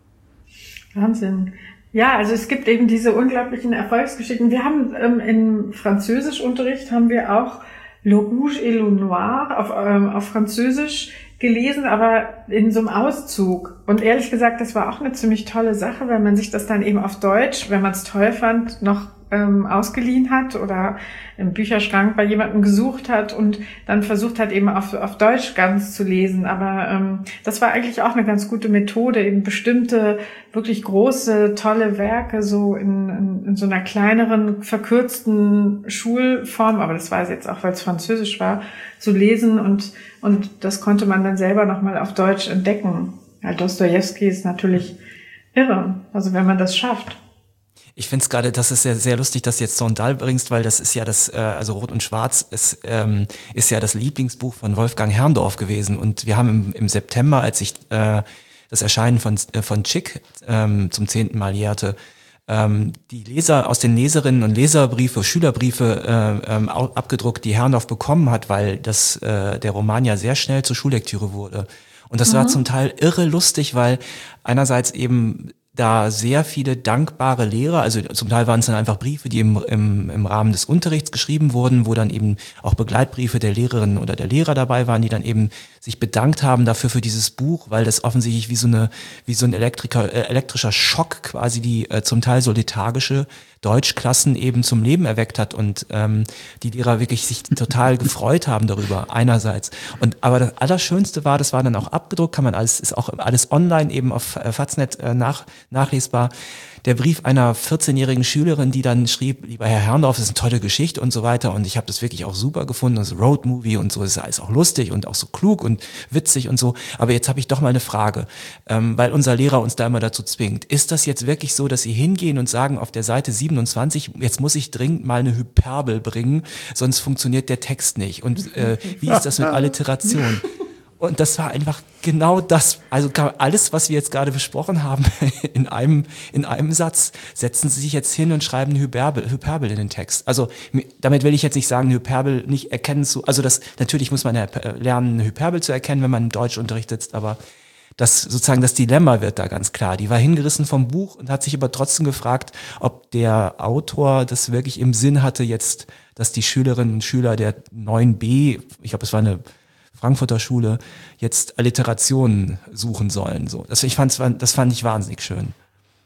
Wahnsinn. Ja, also es gibt eben diese unglaublichen Erfolgsgeschichten. Wir haben ähm, im Französischunterricht haben wir auch Le Rouge et le Noir auf, ähm, auf Französisch gelesen, aber in so einem Auszug. Und ehrlich gesagt, das war auch eine ziemlich tolle Sache, weil man sich das dann eben auf Deutsch, wenn man es toll fand, noch ähm, ausgeliehen hat oder im Bücherschrank bei jemandem gesucht hat und dann versucht hat, eben auf, auf Deutsch ganz zu lesen. Aber ähm, das war eigentlich auch eine ganz gute Methode, eben bestimmte, wirklich große, tolle Werke so in, in, in so einer kleineren, verkürzten Schulform, aber das war es jetzt auch, weil es Französisch war, zu lesen und und das konnte man dann selber nochmal auf Deutsch entdecken. Ja, Dostojewski ist natürlich irre, also wenn man das schafft. Ich finde es gerade, das ist sehr, sehr lustig, dass du jetzt Stendhal bringst, weil das ist ja das, äh, also Rot und Schwarz ist, ähm, ist ja das Lieblingsbuch von Wolfgang Herrndorf gewesen. Und wir haben im, im September, als ich äh, das Erscheinen von, äh, von Chick ähm, zum zehnten Mal jährte, ähm, die Leser aus den Leserinnen und Leserbriefe, Schülerbriefe äh, ähm, abgedruckt, die Herrndorf bekommen hat, weil das äh, der Roman ja sehr schnell zur Schullektüre wurde. Und das mhm. war zum Teil irre lustig, weil einerseits eben da sehr viele dankbare Lehrer, also zum Teil waren es dann einfach Briefe, die im, im, im Rahmen des Unterrichts geschrieben wurden, wo dann eben auch Begleitbriefe der Lehrerin oder der Lehrer dabei waren, die dann eben sich bedankt haben dafür für dieses Buch, weil das offensichtlich wie so eine wie so ein Elektriker, äh, elektrischer Schock quasi die äh, zum Teil so lethargische Deutschklassen eben zum Leben erweckt hat und ähm, die Lehrer wirklich sich total gefreut haben darüber einerseits. Und aber das Allerschönste war, das war dann auch abgedruckt, kann man alles, ist auch alles online eben auf äh, Faznet äh, nach, nachlesbar. Der Brief einer vierzehnjährigen Schülerin, die dann schrieb, lieber Herr Herrndorf, das ist eine tolle Geschichte und so weiter. Und ich habe das wirklich auch super gefunden, das Roadmovie und so, das ist alles auch lustig und auch so klug und witzig und so. Aber jetzt habe ich doch mal eine Frage, ähm, weil unser Lehrer uns da immer dazu zwingt. Ist das jetzt wirklich so, dass Sie hingehen und sagen, auf der Seite siebenundzwanzig, jetzt muss ich dringend mal eine Hyperbel bringen, sonst funktioniert der Text nicht. Und äh, wie ist das mit Alliteration? Und das war einfach genau das, also alles, was wir jetzt gerade besprochen haben, in einem, in einem Satz, setzen Sie sich jetzt hin und schreiben eine Hyperbel, Hyperbel in den Text. Also damit will ich jetzt nicht sagen, eine Hyperbel nicht erkennen zu, also das, natürlich muss man lernen, eine Hyperbel zu erkennen, wenn man im Deutschunterricht sitzt, aber das sozusagen das Dilemma wird da ganz klar. Die war hingerissen vom Buch und hat sich aber trotzdem gefragt, ob der Autor das wirklich im Sinn hatte jetzt, dass die Schülerinnen und Schüler der neun b, ich glaube, es war eine Frankfurter Schule, jetzt Alliterationen suchen sollen. So, das, ich fand's, das fand ich wahnsinnig schön.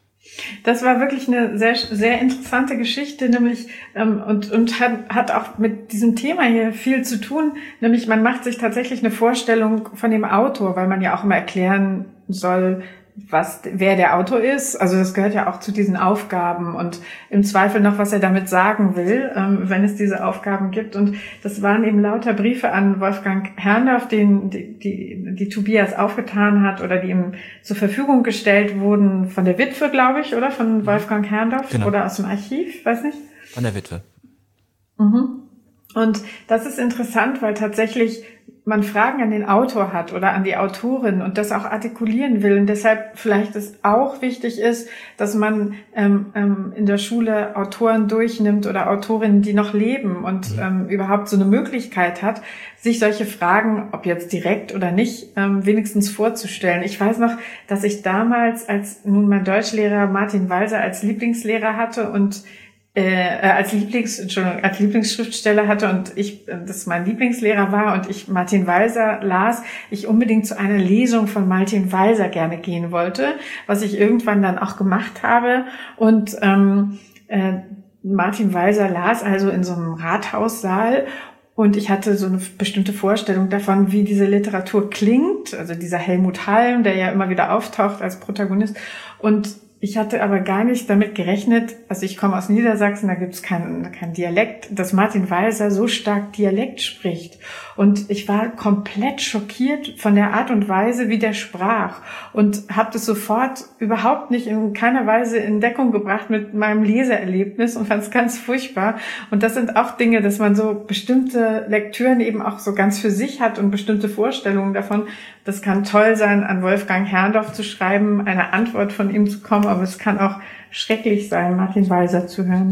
Das war wirklich eine sehr, sehr interessante Geschichte, nämlich ähm, und und hat, hat auch mit diesem Thema hier viel zu tun. Nämlich man macht sich tatsächlich eine Vorstellung von dem Autor, weil man ja auch immer erklären soll, was, wer der Autor ist. Also das gehört ja auch zu diesen Aufgaben und im Zweifel noch, was er damit sagen will, ähm, wenn es diese Aufgaben gibt. Und das waren eben lauter Briefe an Wolfgang Herrndorf, den die, die, die Tobias aufgetan hat oder die ihm zur Verfügung gestellt wurden von der Witwe, glaube ich, oder? Von Wolfgang Herrndorf genau. Oder aus dem Archiv, weiß nicht. Von der Witwe. Mhm. Und das ist interessant, weil tatsächlich man Fragen an den Autor hat oder an die Autorin und das auch artikulieren will. Und deshalb vielleicht es auch wichtig ist, dass man ähm, ähm, in der Schule Autoren durchnimmt oder Autorinnen, die noch leben und mhm. ähm, überhaupt so eine Möglichkeit hat, sich solche Fragen, ob jetzt direkt oder nicht, ähm, wenigstens vorzustellen. Ich weiß noch, dass ich damals, als nun mein Deutschlehrer Martin Walser als Lieblingslehrer hatte und Äh, als Lieblings, Entschuldigung, als Lieblingsschriftsteller hatte und ich, das mein Lieblingslehrer war und ich Martin Walser las, ich unbedingt zu einer Lesung von Martin Walser gerne gehen wollte, was ich irgendwann dann auch gemacht habe und ähm, äh, Martin Walser las also in so einem Rathaussaal und ich hatte so eine bestimmte Vorstellung davon, wie diese Literatur klingt, also dieser Helmut Halm, der ja immer wieder auftaucht als Protagonist und Ich hatte aber gar nicht damit gerechnet, also ich komme aus Niedersachsen, da gibt es keinen kein Dialekt, dass Martin Walser so stark Dialekt spricht. Und ich war komplett schockiert von der Art und Weise, wie der sprach. Und habe das sofort überhaupt nicht in keiner Weise in Deckung gebracht mit meinem Leseerlebnis und fand es ganz furchtbar. Und das sind auch Dinge, dass man so bestimmte Lektüren eben auch so ganz für sich hat und bestimmte Vorstellungen davon. Das kann toll sein, an Wolfgang Herrndorf zu schreiben, eine Antwort von ihm zu kommen, aber es kann auch schrecklich sein, Martin Walser zu hören.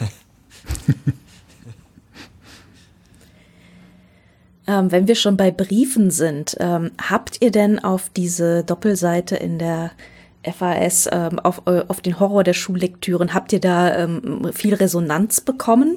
ähm, wenn wir schon bei Briefen sind, ähm, habt ihr denn auf diese Doppelseite in der F A S, ähm, auf, auf den Horror der Schullektüren, habt ihr da ähm, viel Resonanz bekommen?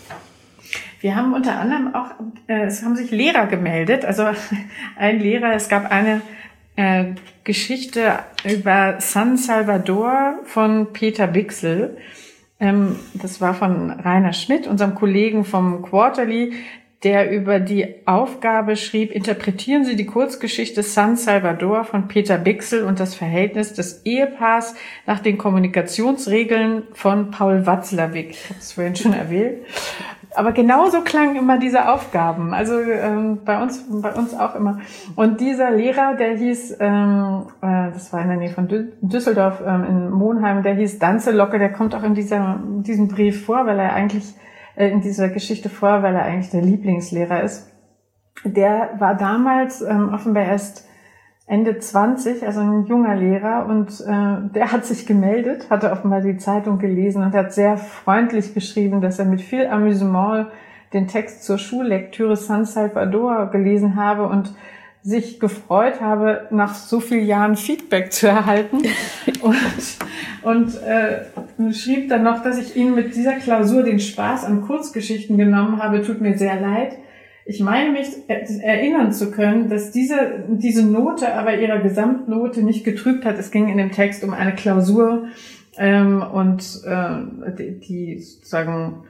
Wir haben unter anderem auch, äh, es haben sich Lehrer gemeldet, also ein Lehrer, es gab eine äh, Geschichte über San Salvador von Peter Bixel. Ähm, das war von Rainer Schmidt, unserem Kollegen vom Quarterly, der über die Aufgabe schrieb, interpretieren Sie die Kurzgeschichte San Salvador von Peter Bixel und das Verhältnis des Ehepaars nach den Kommunikationsregeln von Paul Watzlawick. Ich habe es vorhin schon erwähnt. Aber genauso klangen immer diese Aufgaben, also ähm, bei uns bei uns auch immer. Und dieser Lehrer, der hieß, ähm, äh, das war in der Nähe von Düsseldorf, ähm, in Monheim, der hieß Danzelocke, der kommt auch in dieser in diesem Brief vor, weil er eigentlich, äh, in dieser Geschichte vor, weil er eigentlich der Lieblingslehrer ist. Der war damals ähm, offenbar erst Ende zwanzig, also ein junger Lehrer, und äh, der hat sich gemeldet, hatte offenbar die Zeitung gelesen und hat sehr freundlich geschrieben, dass er mit viel Amüsement den Text zur Schullektüre San Salvador gelesen habe und sich gefreut habe, nach so vielen Jahren Feedback zu erhalten. und und äh, schrieb dann noch, dass ich ihm mit dieser Klausur den Spaß an Kurzgeschichten genommen habe, tut mir sehr leid. Ich meine mich erinnern zu können, dass diese, diese Note aber ihrer Gesamtnote nicht getrübt hat. Es ging in dem Text um eine Klausur, ähm, und äh, die, die sozusagen,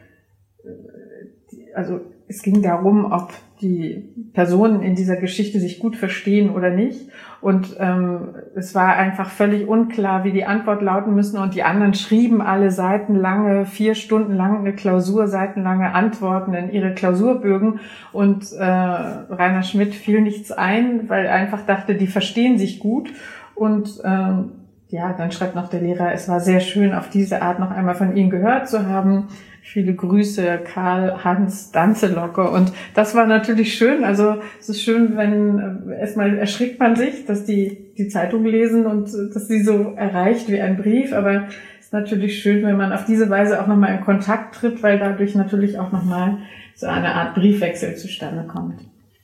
die, also es ging darum, ob die Personen in dieser Geschichte sich gut verstehen oder nicht. Und ähm, es war einfach völlig unklar, wie die Antwort lauten müssen. Und die anderen schrieben alle seitenlange, vier Stunden lang eine Klausur, seitenlange Antworten in ihre Klausurbögen. Und äh, Rainer Schmidt fiel nichts ein, weil er einfach dachte, die verstehen sich gut. Und ähm, ja, dann schreibt noch der Lehrer, es war sehr schön, auf diese Art noch einmal von Ihnen gehört zu haben. Viele Grüße, Karl-Hans Danzelocke. Und das war natürlich schön. Also es ist schön, wenn erstmal erschrickt man sich, dass die die Zeitung lesen und dass sie so erreicht wie ein Brief. Aber es ist natürlich schön, wenn man auf diese Weise auch nochmal in Kontakt tritt, weil dadurch natürlich auch nochmal so eine Art Briefwechsel zustande kommt.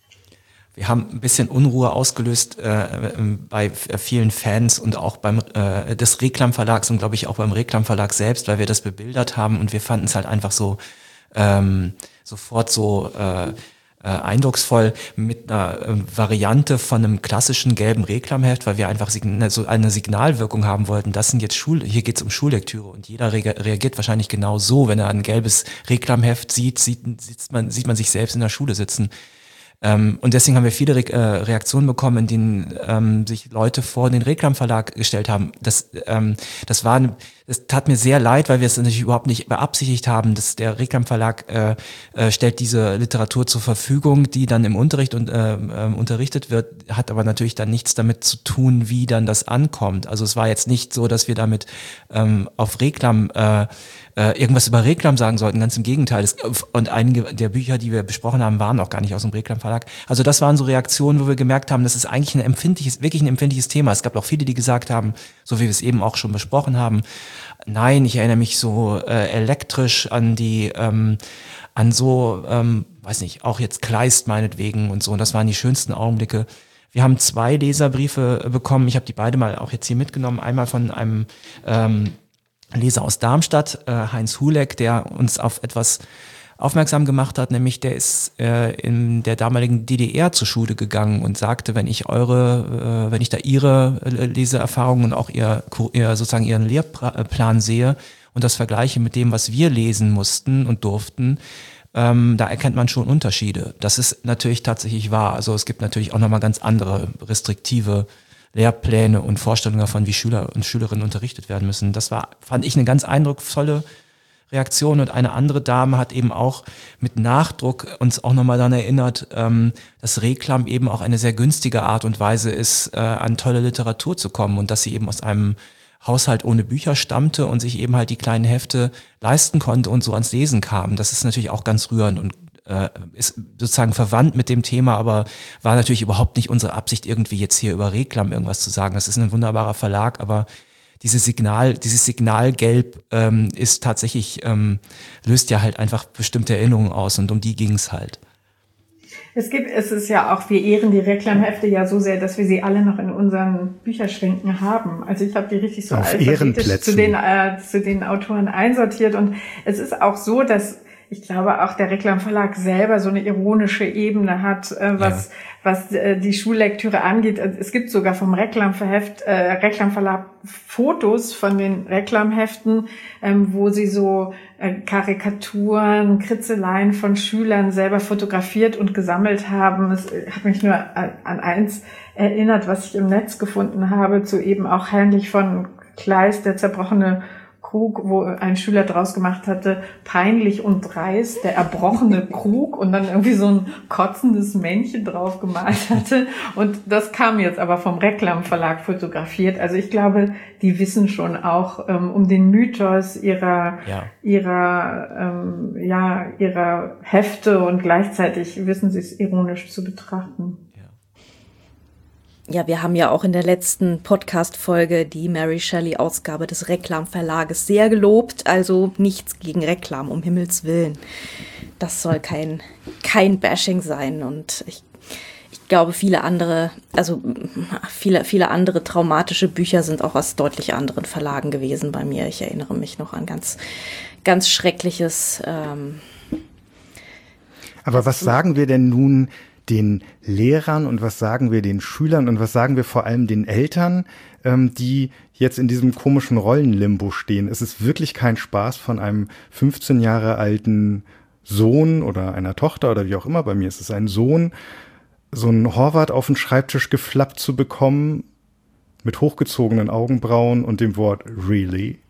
Wir haben ein bisschen Unruhe ausgelöst äh, bei vielen Fans und auch beim äh, des Reklam Verlags und glaube ich auch beim Reklam Verlag selbst, weil wir das bebildert haben und wir fanden es halt einfach so ähm, sofort so äh, äh, eindrucksvoll mit einer äh, Variante von einem klassischen gelben Reklamheft, weil wir einfach sign- so eine Signalwirkung haben wollten. Das sind jetzt Schul, hier geht's um Schullektüre und jeder re- reagiert wahrscheinlich genau so, wenn er ein gelbes Reklamheft sieht, sieht, sieht man sieht man sich selbst in der Schule sitzen. Ähm, und deswegen haben wir viele Re- äh, Reaktionen bekommen, in denen ähm, sich Leute vor den Reklam Verlag gestellt haben. Das, ähm, das war, das tat mir sehr leid, weil wir es natürlich überhaupt nicht beabsichtigt haben, dass der Reklam Verlag äh, äh, stellt diese Literatur zur Verfügung, die dann im Unterricht und äh, äh, unterrichtet wird, hat aber natürlich dann nichts damit zu tun, wie dann das ankommt. Also es war jetzt nicht so, dass wir damit ähm, auf Reklam äh, irgendwas über Reklam sagen sollten, ganz im Gegenteil. Und einige der Bücher, die wir besprochen haben, waren auch gar nicht aus dem Reklam Verlag. Also das waren so Reaktionen, wo wir gemerkt haben, das ist eigentlich ein empfindliches, wirklich ein empfindliches Thema. Es gab auch viele, die gesagt haben, so wie wir es eben auch schon besprochen haben, nein, ich erinnere mich so äh, elektrisch an die, ähm, an so, ähm, weiß nicht, auch jetzt Kleist meinetwegen und so. Und das waren die schönsten Augenblicke. Wir haben zwei Leserbriefe bekommen. Ich habe die beide mal auch jetzt hier mitgenommen. Einmal von einem ähm, Leser aus Darmstadt, äh, Heinz Huleck, der uns auf etwas aufmerksam gemacht hat, nämlich der ist äh, in der damaligen D D R zur Schule gegangen und sagte, wenn ich eure, äh, wenn ich da ihre äh, Leseerfahrungen und auch ihr, ihr sozusagen ihren Lehrplan sehe und das vergleiche mit dem, was wir lesen mussten und durften, ähm, da erkennt man schon Unterschiede. Das ist natürlich tatsächlich wahr. Also es gibt natürlich auch nochmal ganz andere restriktive Lehrpläne und Vorstellungen davon, wie Schüler und Schülerinnen unterrichtet werden müssen. Das war, fand ich, eine ganz eindrucksvolle Reaktion. Und eine andere Dame hat eben auch mit Nachdruck uns auch nochmal daran erinnert, ähm, dass Reklam eben auch eine sehr günstige Art und Weise ist, äh, an tolle Literatur zu kommen und dass sie eben aus einem Haushalt ohne Bücher stammte und sich eben halt die kleinen Hefte leisten konnte und so ans Lesen kam. Das ist natürlich auch ganz rührend und äh, ist sozusagen verwandt mit dem Thema, aber war natürlich überhaupt nicht unsere Absicht, irgendwie jetzt hier über Reklam irgendwas zu sagen. Das ist ein wunderbarer Verlag, aber dieses Signal, dieses Signalgelb ähm, ist tatsächlich, ähm, löst ja halt einfach bestimmte Erinnerungen aus und um die ging es halt. Es gibt, es ist ja auch, wir ehren die Reklamhefte ja so sehr, dass wir sie alle noch in unseren Bücherschränken haben. Also ich habe die richtig so alphabetisch zu den, äh, zu den Autoren einsortiert und es ist auch so, dass ich glaube auch der Reklamverlag selber so eine ironische Ebene hat, äh, was, ja. was äh, die Schullektüre angeht. Es gibt sogar vom Reklamverheft, äh, Reklamverlag Fotos von den Reklamheften, ähm, wo sie so äh, Karikaturen, Kritzeleien von Schülern selber fotografiert und gesammelt haben. Es äh, hat mich nur an, an eins erinnert, was ich im Netz gefunden habe, zu eben auch Heinrich von Kleist, der zerbrochene Krug, wo ein Schüler draus gemacht hatte, peinlich und dreist, der erbrochene Krug und dann irgendwie so ein kotzendes Männchen drauf gemalt hatte. Und das kam jetzt aber vom Reklamverlag fotografiert. Also ich glaube, die wissen schon auch ähm, um den Mythos ihrer, ja. ihrer, ähm, ja, ihrer Hefte und gleichzeitig wissen sie es ironisch zu betrachten. Ja, wir haben ja auch in der letzten Podcast-Folge die Mary Shelley-Ausgabe des Reklamverlages sehr gelobt. Also nichts gegen Reklam, um Himmels Willen. Das soll kein, kein Bashing sein. Und ich, ich glaube, viele andere, also viele, viele andere traumatische Bücher sind auch aus deutlich anderen Verlagen gewesen bei mir. Ich erinnere mich noch an ganz, ganz Schreckliches. Ähm, Aber was sagen wir denn nun den Lehrern und was sagen wir den Schülern und was sagen wir vor allem den Eltern, ähm, die jetzt in diesem komischen Rollenlimbo stehen? Es ist wirklich kein Spaß, von einem fünfzehn Jahre alten Sohn oder einer Tochter oder wie auch immer, bei mir ist es ein Sohn, so einen Horvath auf den Schreibtisch geflappt zu bekommen mit hochgezogenen Augenbrauen und dem Wort really.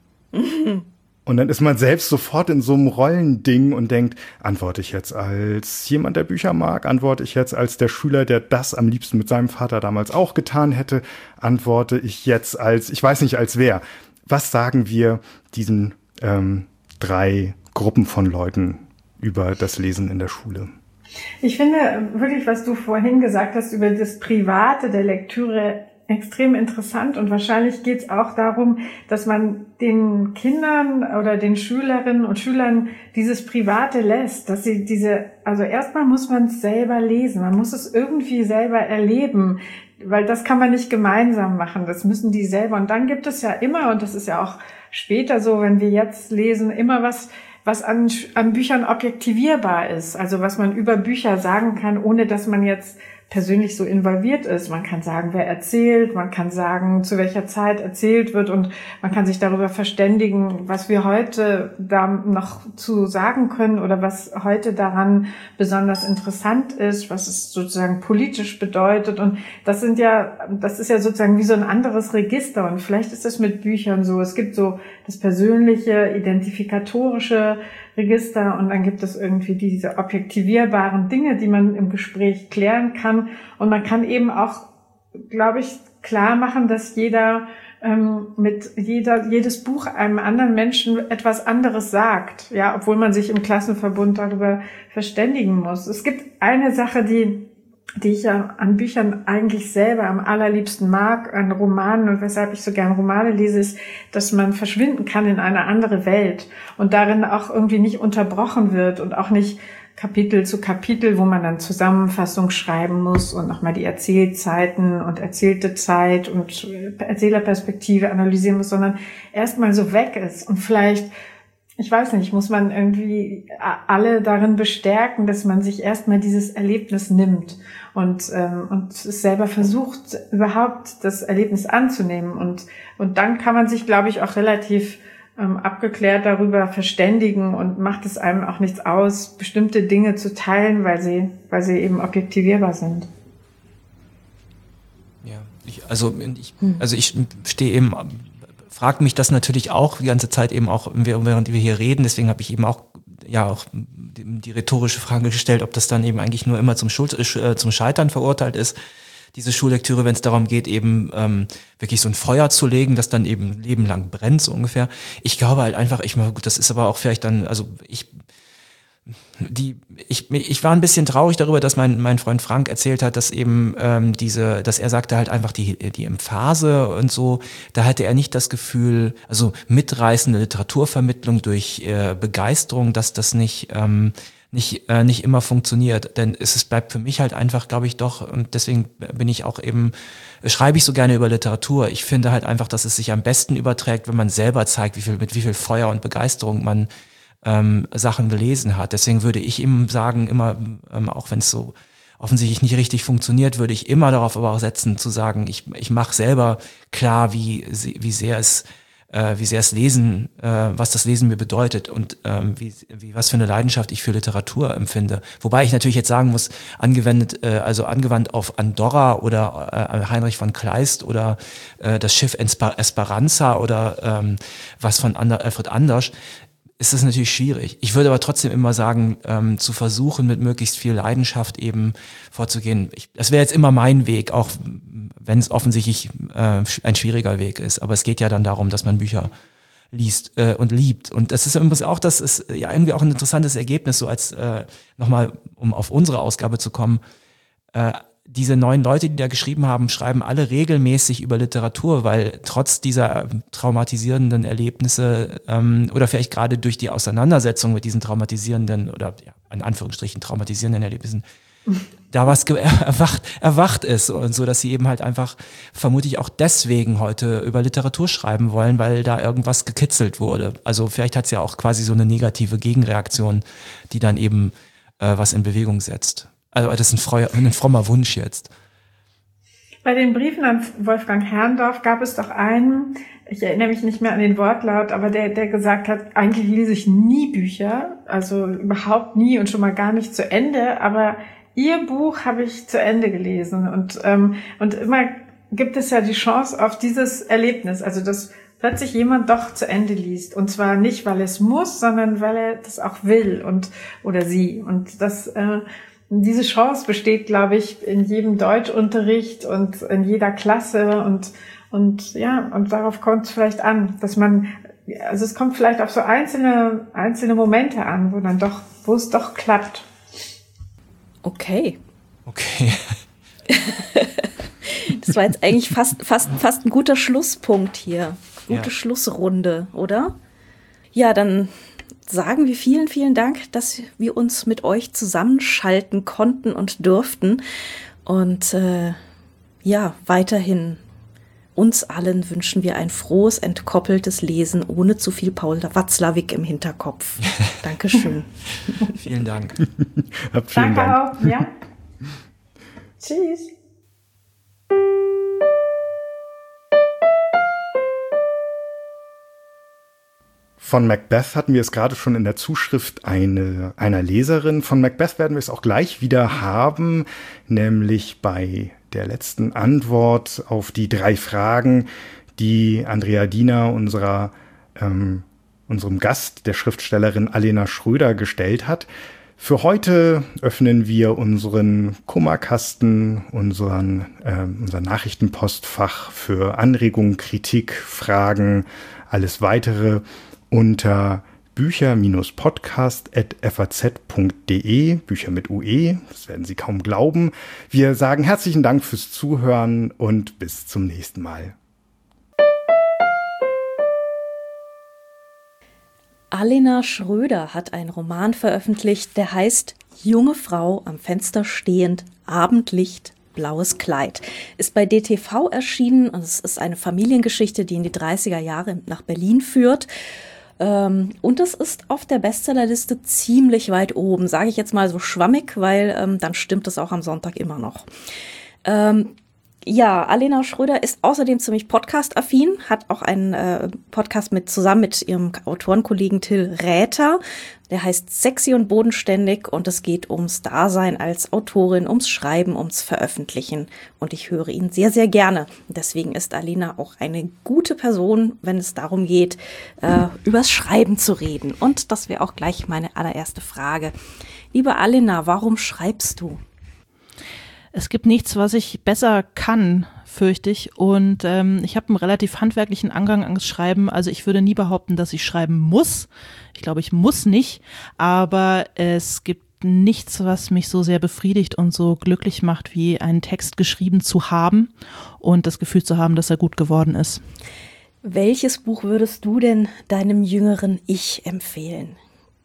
Und dann ist man selbst sofort in so einem Rollending und denkt, antworte ich jetzt als jemand, der Bücher mag? Antworte ich jetzt als der Schüler, der das am liebsten mit seinem Vater damals auch getan hätte? Antworte ich jetzt als, ich weiß nicht als wer. Was sagen wir diesen ähm, drei Gruppen von Leuten über das Lesen in der Schule? Ich finde wirklich, was du vorhin gesagt hast über das Private der Lektüre, extrem interessant und wahrscheinlich geht es auch darum, dass man den Kindern oder den Schülerinnen und Schülern dieses Private lässt, dass sie diese, also erstmal muss man es selber lesen, man muss es irgendwie selber erleben, weil das kann man nicht gemeinsam machen, das müssen die selber und dann gibt es ja immer, und das ist ja auch später so, wenn wir jetzt lesen, immer was, was an, an Büchern objektivierbar ist, also was man über Bücher sagen kann, ohne dass man jetzt persönlich so involviert ist. Man kann sagen, wer erzählt, man kann sagen, zu welcher Zeit erzählt wird und man kann sich darüber verständigen, was wir heute da noch zu sagen können oder was heute daran besonders interessant ist, was es sozusagen politisch bedeutet. Und das sind ja, das ist ja sozusagen wie so ein anderes Register und vielleicht ist das mit Büchern so. Es gibt so das persönliche, identifikatorische Register und dann gibt es irgendwie diese objektivierbaren Dinge, die man im Gespräch klären kann und man kann eben auch, glaube ich, klar machen, dass jeder ähm, mit jeder jedes Buch einem anderen Menschen etwas anderes sagt, ja, obwohl man sich im Klassenverbund darüber verständigen muss. Es gibt eine Sache, die die ich ja an Büchern eigentlich selber am allerliebsten mag, an Romanen und weshalb ich so gern Romane lese, ist, dass man verschwinden kann in eine andere Welt und darin auch irgendwie nicht unterbrochen wird und auch nicht Kapitel zu Kapitel, wo man dann Zusammenfassung schreiben muss und nochmal die Erzählzeiten und erzählte Zeit und Erzählerperspektive analysieren muss, sondern erstmal so weg ist und vielleicht, ich weiß nicht, muss man irgendwie alle darin bestärken, dass man sich erstmal dieses Erlebnis nimmt und ähm, und es selber versucht, überhaupt das Erlebnis anzunehmen. Und und dann kann man sich, glaube ich, auch relativ ähm, abgeklärt darüber verständigen und macht es einem auch nichts aus, bestimmte Dinge zu teilen, weil sie weil sie eben objektivierbar sind. Ja, Ich, also ich, also ich stehe eben, frage mich das natürlich auch die ganze Zeit eben auch, während wir hier reden. Deswegen habe ich eben auch ja auch die, die rhetorische Frage gestellt, ob das dann eben eigentlich nur immer zum, Schuld, äh, zum Scheitern verurteilt ist, diese Schullektüre, wenn es darum geht, eben ähm, wirklich so ein Feuer zu legen, das dann eben lebenlang brennt, so ungefähr. Ich glaube halt einfach, ich mal gut, das ist aber auch vielleicht dann, also ich die ich ich war ein bisschen traurig darüber, dass mein mein Freund Frank erzählt hat, dass eben ähm, diese, dass er sagte halt einfach die die Emphase und so, da hatte er nicht das Gefühl, also mitreißende Literaturvermittlung durch äh, Begeisterung, dass das nicht ähm, nicht äh, nicht immer funktioniert, denn es ist, bleibt für mich halt einfach, glaube ich, doch, und deswegen bin ich auch eben, schreibe ich so gerne über Literatur. Ich finde halt einfach, dass es sich am besten überträgt, wenn man selber zeigt, wie viel mit wie viel Feuer und Begeisterung man ähm, Sachen gelesen hat. Deswegen würde ich ihm sagen, immer, ähm, auch wenn es so offensichtlich nicht richtig funktioniert, würde ich immer darauf aber auch setzen, zu sagen, ich ich mache selber klar, wie wie sehr es äh, wie sehr es Lesen, äh, was das Lesen mir bedeutet und ähm, wie, wie was für eine Leidenschaft ich für Literatur empfinde. Wobei ich natürlich jetzt sagen muss, angewendet, äh, also angewandt auf Andorra oder äh, Heinrich von Kleist oder äh, das Schiff Esperanza oder ähm, was von Ander, Alfred Andersch, ist es natürlich schwierig. Ich würde aber trotzdem immer sagen, ähm, zu versuchen, mit möglichst viel Leidenschaft eben vorzugehen. Ich, das wäre jetzt immer mein Weg, auch wenn es offensichtlich äh, ein schwieriger Weg ist. Aber es geht ja dann darum, dass man Bücher liest äh, und liebt. Und das ist übrigens auch, das ist ja irgendwie auch ein interessantes Ergebnis, so als äh, nochmal, um auf unsere Ausgabe zu kommen, äh, diese neun Leute, die da geschrieben haben, schreiben alle regelmäßig über Literatur, weil trotz dieser traumatisierenden Erlebnisse ähm, oder vielleicht gerade durch die Auseinandersetzung mit diesen traumatisierenden oder ja, in Anführungsstrichen traumatisierenden Erlebnissen, da was ge- erwacht, erwacht ist und so, dass sie eben halt einfach vermutlich auch deswegen heute über Literatur schreiben wollen, weil da irgendwas gekitzelt wurde. Also vielleicht hat es ja auch quasi so eine negative Gegenreaktion, die dann eben äh, was in Bewegung setzt. Also das ist ein, freu- ein frommer Wunsch jetzt. Bei den Briefen an Wolfgang Herrndorf gab es doch einen, ich erinnere mich nicht mehr an den Wortlaut, aber der, der gesagt hat, eigentlich lese ich nie Bücher, also überhaupt nie und schon mal gar nicht zu Ende, aber Ihr Buch habe ich zu Ende gelesen und ähm, und immer gibt es ja die Chance auf dieses Erlebnis, also dass plötzlich jemand doch zu Ende liest und zwar nicht, weil es muss, sondern weil er das auch will und oder sie und das äh, diese Chance besteht, glaube ich, in jedem Deutschunterricht und in jeder Klasse und und ja und darauf kommt es vielleicht an, dass man also es kommt vielleicht auf so einzelne einzelne Momente an, wo dann doch wo es doch klappt. Okay. Okay. Das war jetzt eigentlich fast, fast, fast ein guter Schlusspunkt hier. Gute Ja. Schlussrunde, oder? Ja, dann sagen wir vielen, vielen Dank, dass wir uns mit euch zusammenschalten konnten und durften. Und äh, ja, weiterhin uns allen wünschen wir ein frohes, entkoppeltes Lesen ohne zu viel Paul Watzlawick im Hinterkopf. Dankeschön. Vielen Dank. Hab vielen Danke Dank. auch, ja. Tschüss. Von Macbeth hatten wir es gerade schon in der Zuschrift eine, einer Leserin. Von Macbeth werden wir es auch gleich wieder haben, nämlich bei der letzten Antwort auf die drei Fragen, die Andrea Diener, unserer, ähm, unserem Gast, der Schriftstellerin Alena Schröder, gestellt hat. Für heute öffnen wir unseren Kummerkasten, unseren, äh, unser Nachrichtenpostfach für Anregungen, Kritik, Fragen, alles weitere unter bücher podcast at f a z punkt d e, Bücher mit U E, das werden Sie kaum glauben. Wir sagen herzlichen Dank fürs Zuhören und bis zum nächsten Mal. Alena Schröder hat einen Roman veröffentlicht, der heißt Junge Frau am Fenster stehend, Abendlicht, blaues Kleid. Ist bei D T V erschienen und es ist eine Familiengeschichte, die in die dreißiger Jahre nach Berlin führt. Und es ist auf der Bestsellerliste ziemlich weit oben, sage ich jetzt mal so schwammig, weil ähm, dann stimmt es auch am Sonntag immer noch. Ähm, Ja, Alena Schröder ist außerdem ziemlich podcast-affin, hat auch einen äh, Podcast mit zusammen mit ihrem Autorenkollegen Till Räther. Der heißt Sexy und Bodenständig und es geht ums Dasein als Autorin, ums Schreiben, ums Veröffentlichen. Und ich höre ihn sehr, sehr gerne. Deswegen ist Alena auch eine gute Person, wenn es darum geht, äh, übers Schreiben zu reden. Und das wäre auch gleich meine allererste Frage. Liebe Alena, warum schreibst du? Es gibt nichts, was ich besser kann, fürchte ich. Und ähm, ich habe einen relativ handwerklichen Angang ans Schreiben. Also ich würde nie behaupten, dass ich schreiben muss. Ich glaube, ich muss nicht. Aber es gibt nichts, was mich so sehr befriedigt und so glücklich macht, wie einen Text geschrieben zu haben und das Gefühl zu haben, dass er gut geworden ist. Welches Buch würdest du denn deinem jüngeren Ich empfehlen?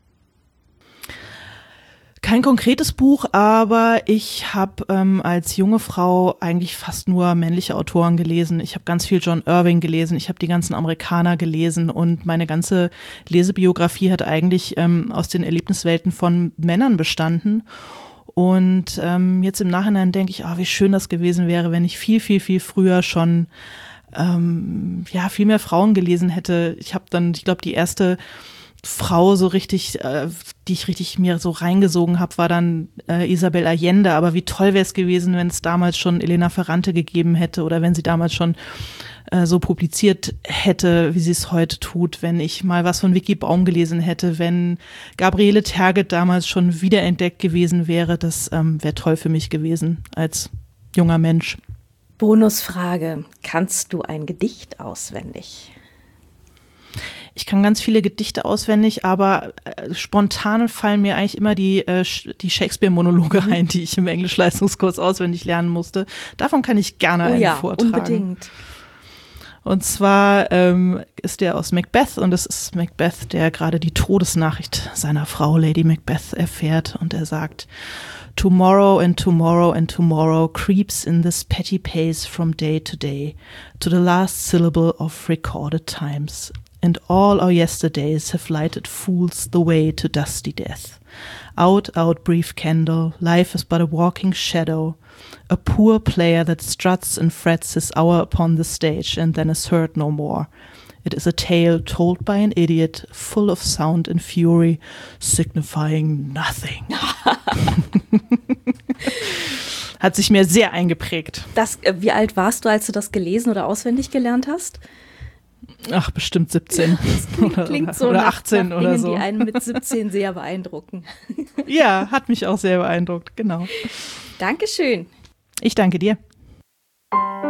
Kein konkretes Buch, aber ich habe ähm, als junge Frau eigentlich fast nur männliche Autoren gelesen. Ich habe ganz viel John Irving gelesen, ich habe die ganzen Amerikaner gelesen und meine ganze Lesebiografie hat eigentlich ähm, aus den Erlebniswelten von Männern bestanden. Und ähm, jetzt im Nachhinein denke ich, oh, wie schön das gewesen wäre, wenn ich viel, viel, viel früher schon ähm, ja viel mehr Frauen gelesen hätte. Ich habe dann, ich glaube, die erste Frau so richtig, äh, die ich richtig mir so reingesogen habe, war dann äh, Isabel Allende. Aber wie toll wäre es gewesen, wenn es damals schon Elena Ferrante gegeben hätte oder wenn sie damals schon äh, so publiziert hätte, wie sie es heute tut, wenn ich mal was von Vicky Baum gelesen hätte, wenn Gabriele Terget damals schon wiederentdeckt gewesen wäre. Das ähm, wäre toll für mich gewesen als junger Mensch. Bonusfrage, kannst du ein Gedicht auswendig? Ich kann ganz viele Gedichte auswendig, aber äh, spontan fallen mir eigentlich immer die, äh, die Shakespeare-Monologe ein, die ich im Englischleistungskurs auswendig lernen musste. Davon kann ich gerne oh einen ja, vortragen. Unbedingt. Und zwar ähm, ist der aus Macbeth und es ist Macbeth, der gerade die Todesnachricht seiner Frau Lady Macbeth erfährt und er sagt: Tomorrow and tomorrow and tomorrow creeps in this petty pace from day to day to the last syllable of recorded times. And all our yesterdays have lighted fools the way to dusty death. Out, out, brief candle, life is but a walking shadow, a poor player that struts and frets his hour upon the stage and then is heard no more. It is a tale told by an idiot, full of sound and fury, signifying nothing. Hat sich mir sehr eingeprägt. Das, wie alt warst du, als du das gelesen oder auswendig gelernt hast? Ach, bestimmt siebzehn. Das klingt, oder, klingt so oder nach, achtzehn nach oder Dingen, so. Die einen mit siebzehn sehr beeindrucken. Ja, hat mich auch sehr beeindruckt, genau. Dankeschön. Ich danke dir.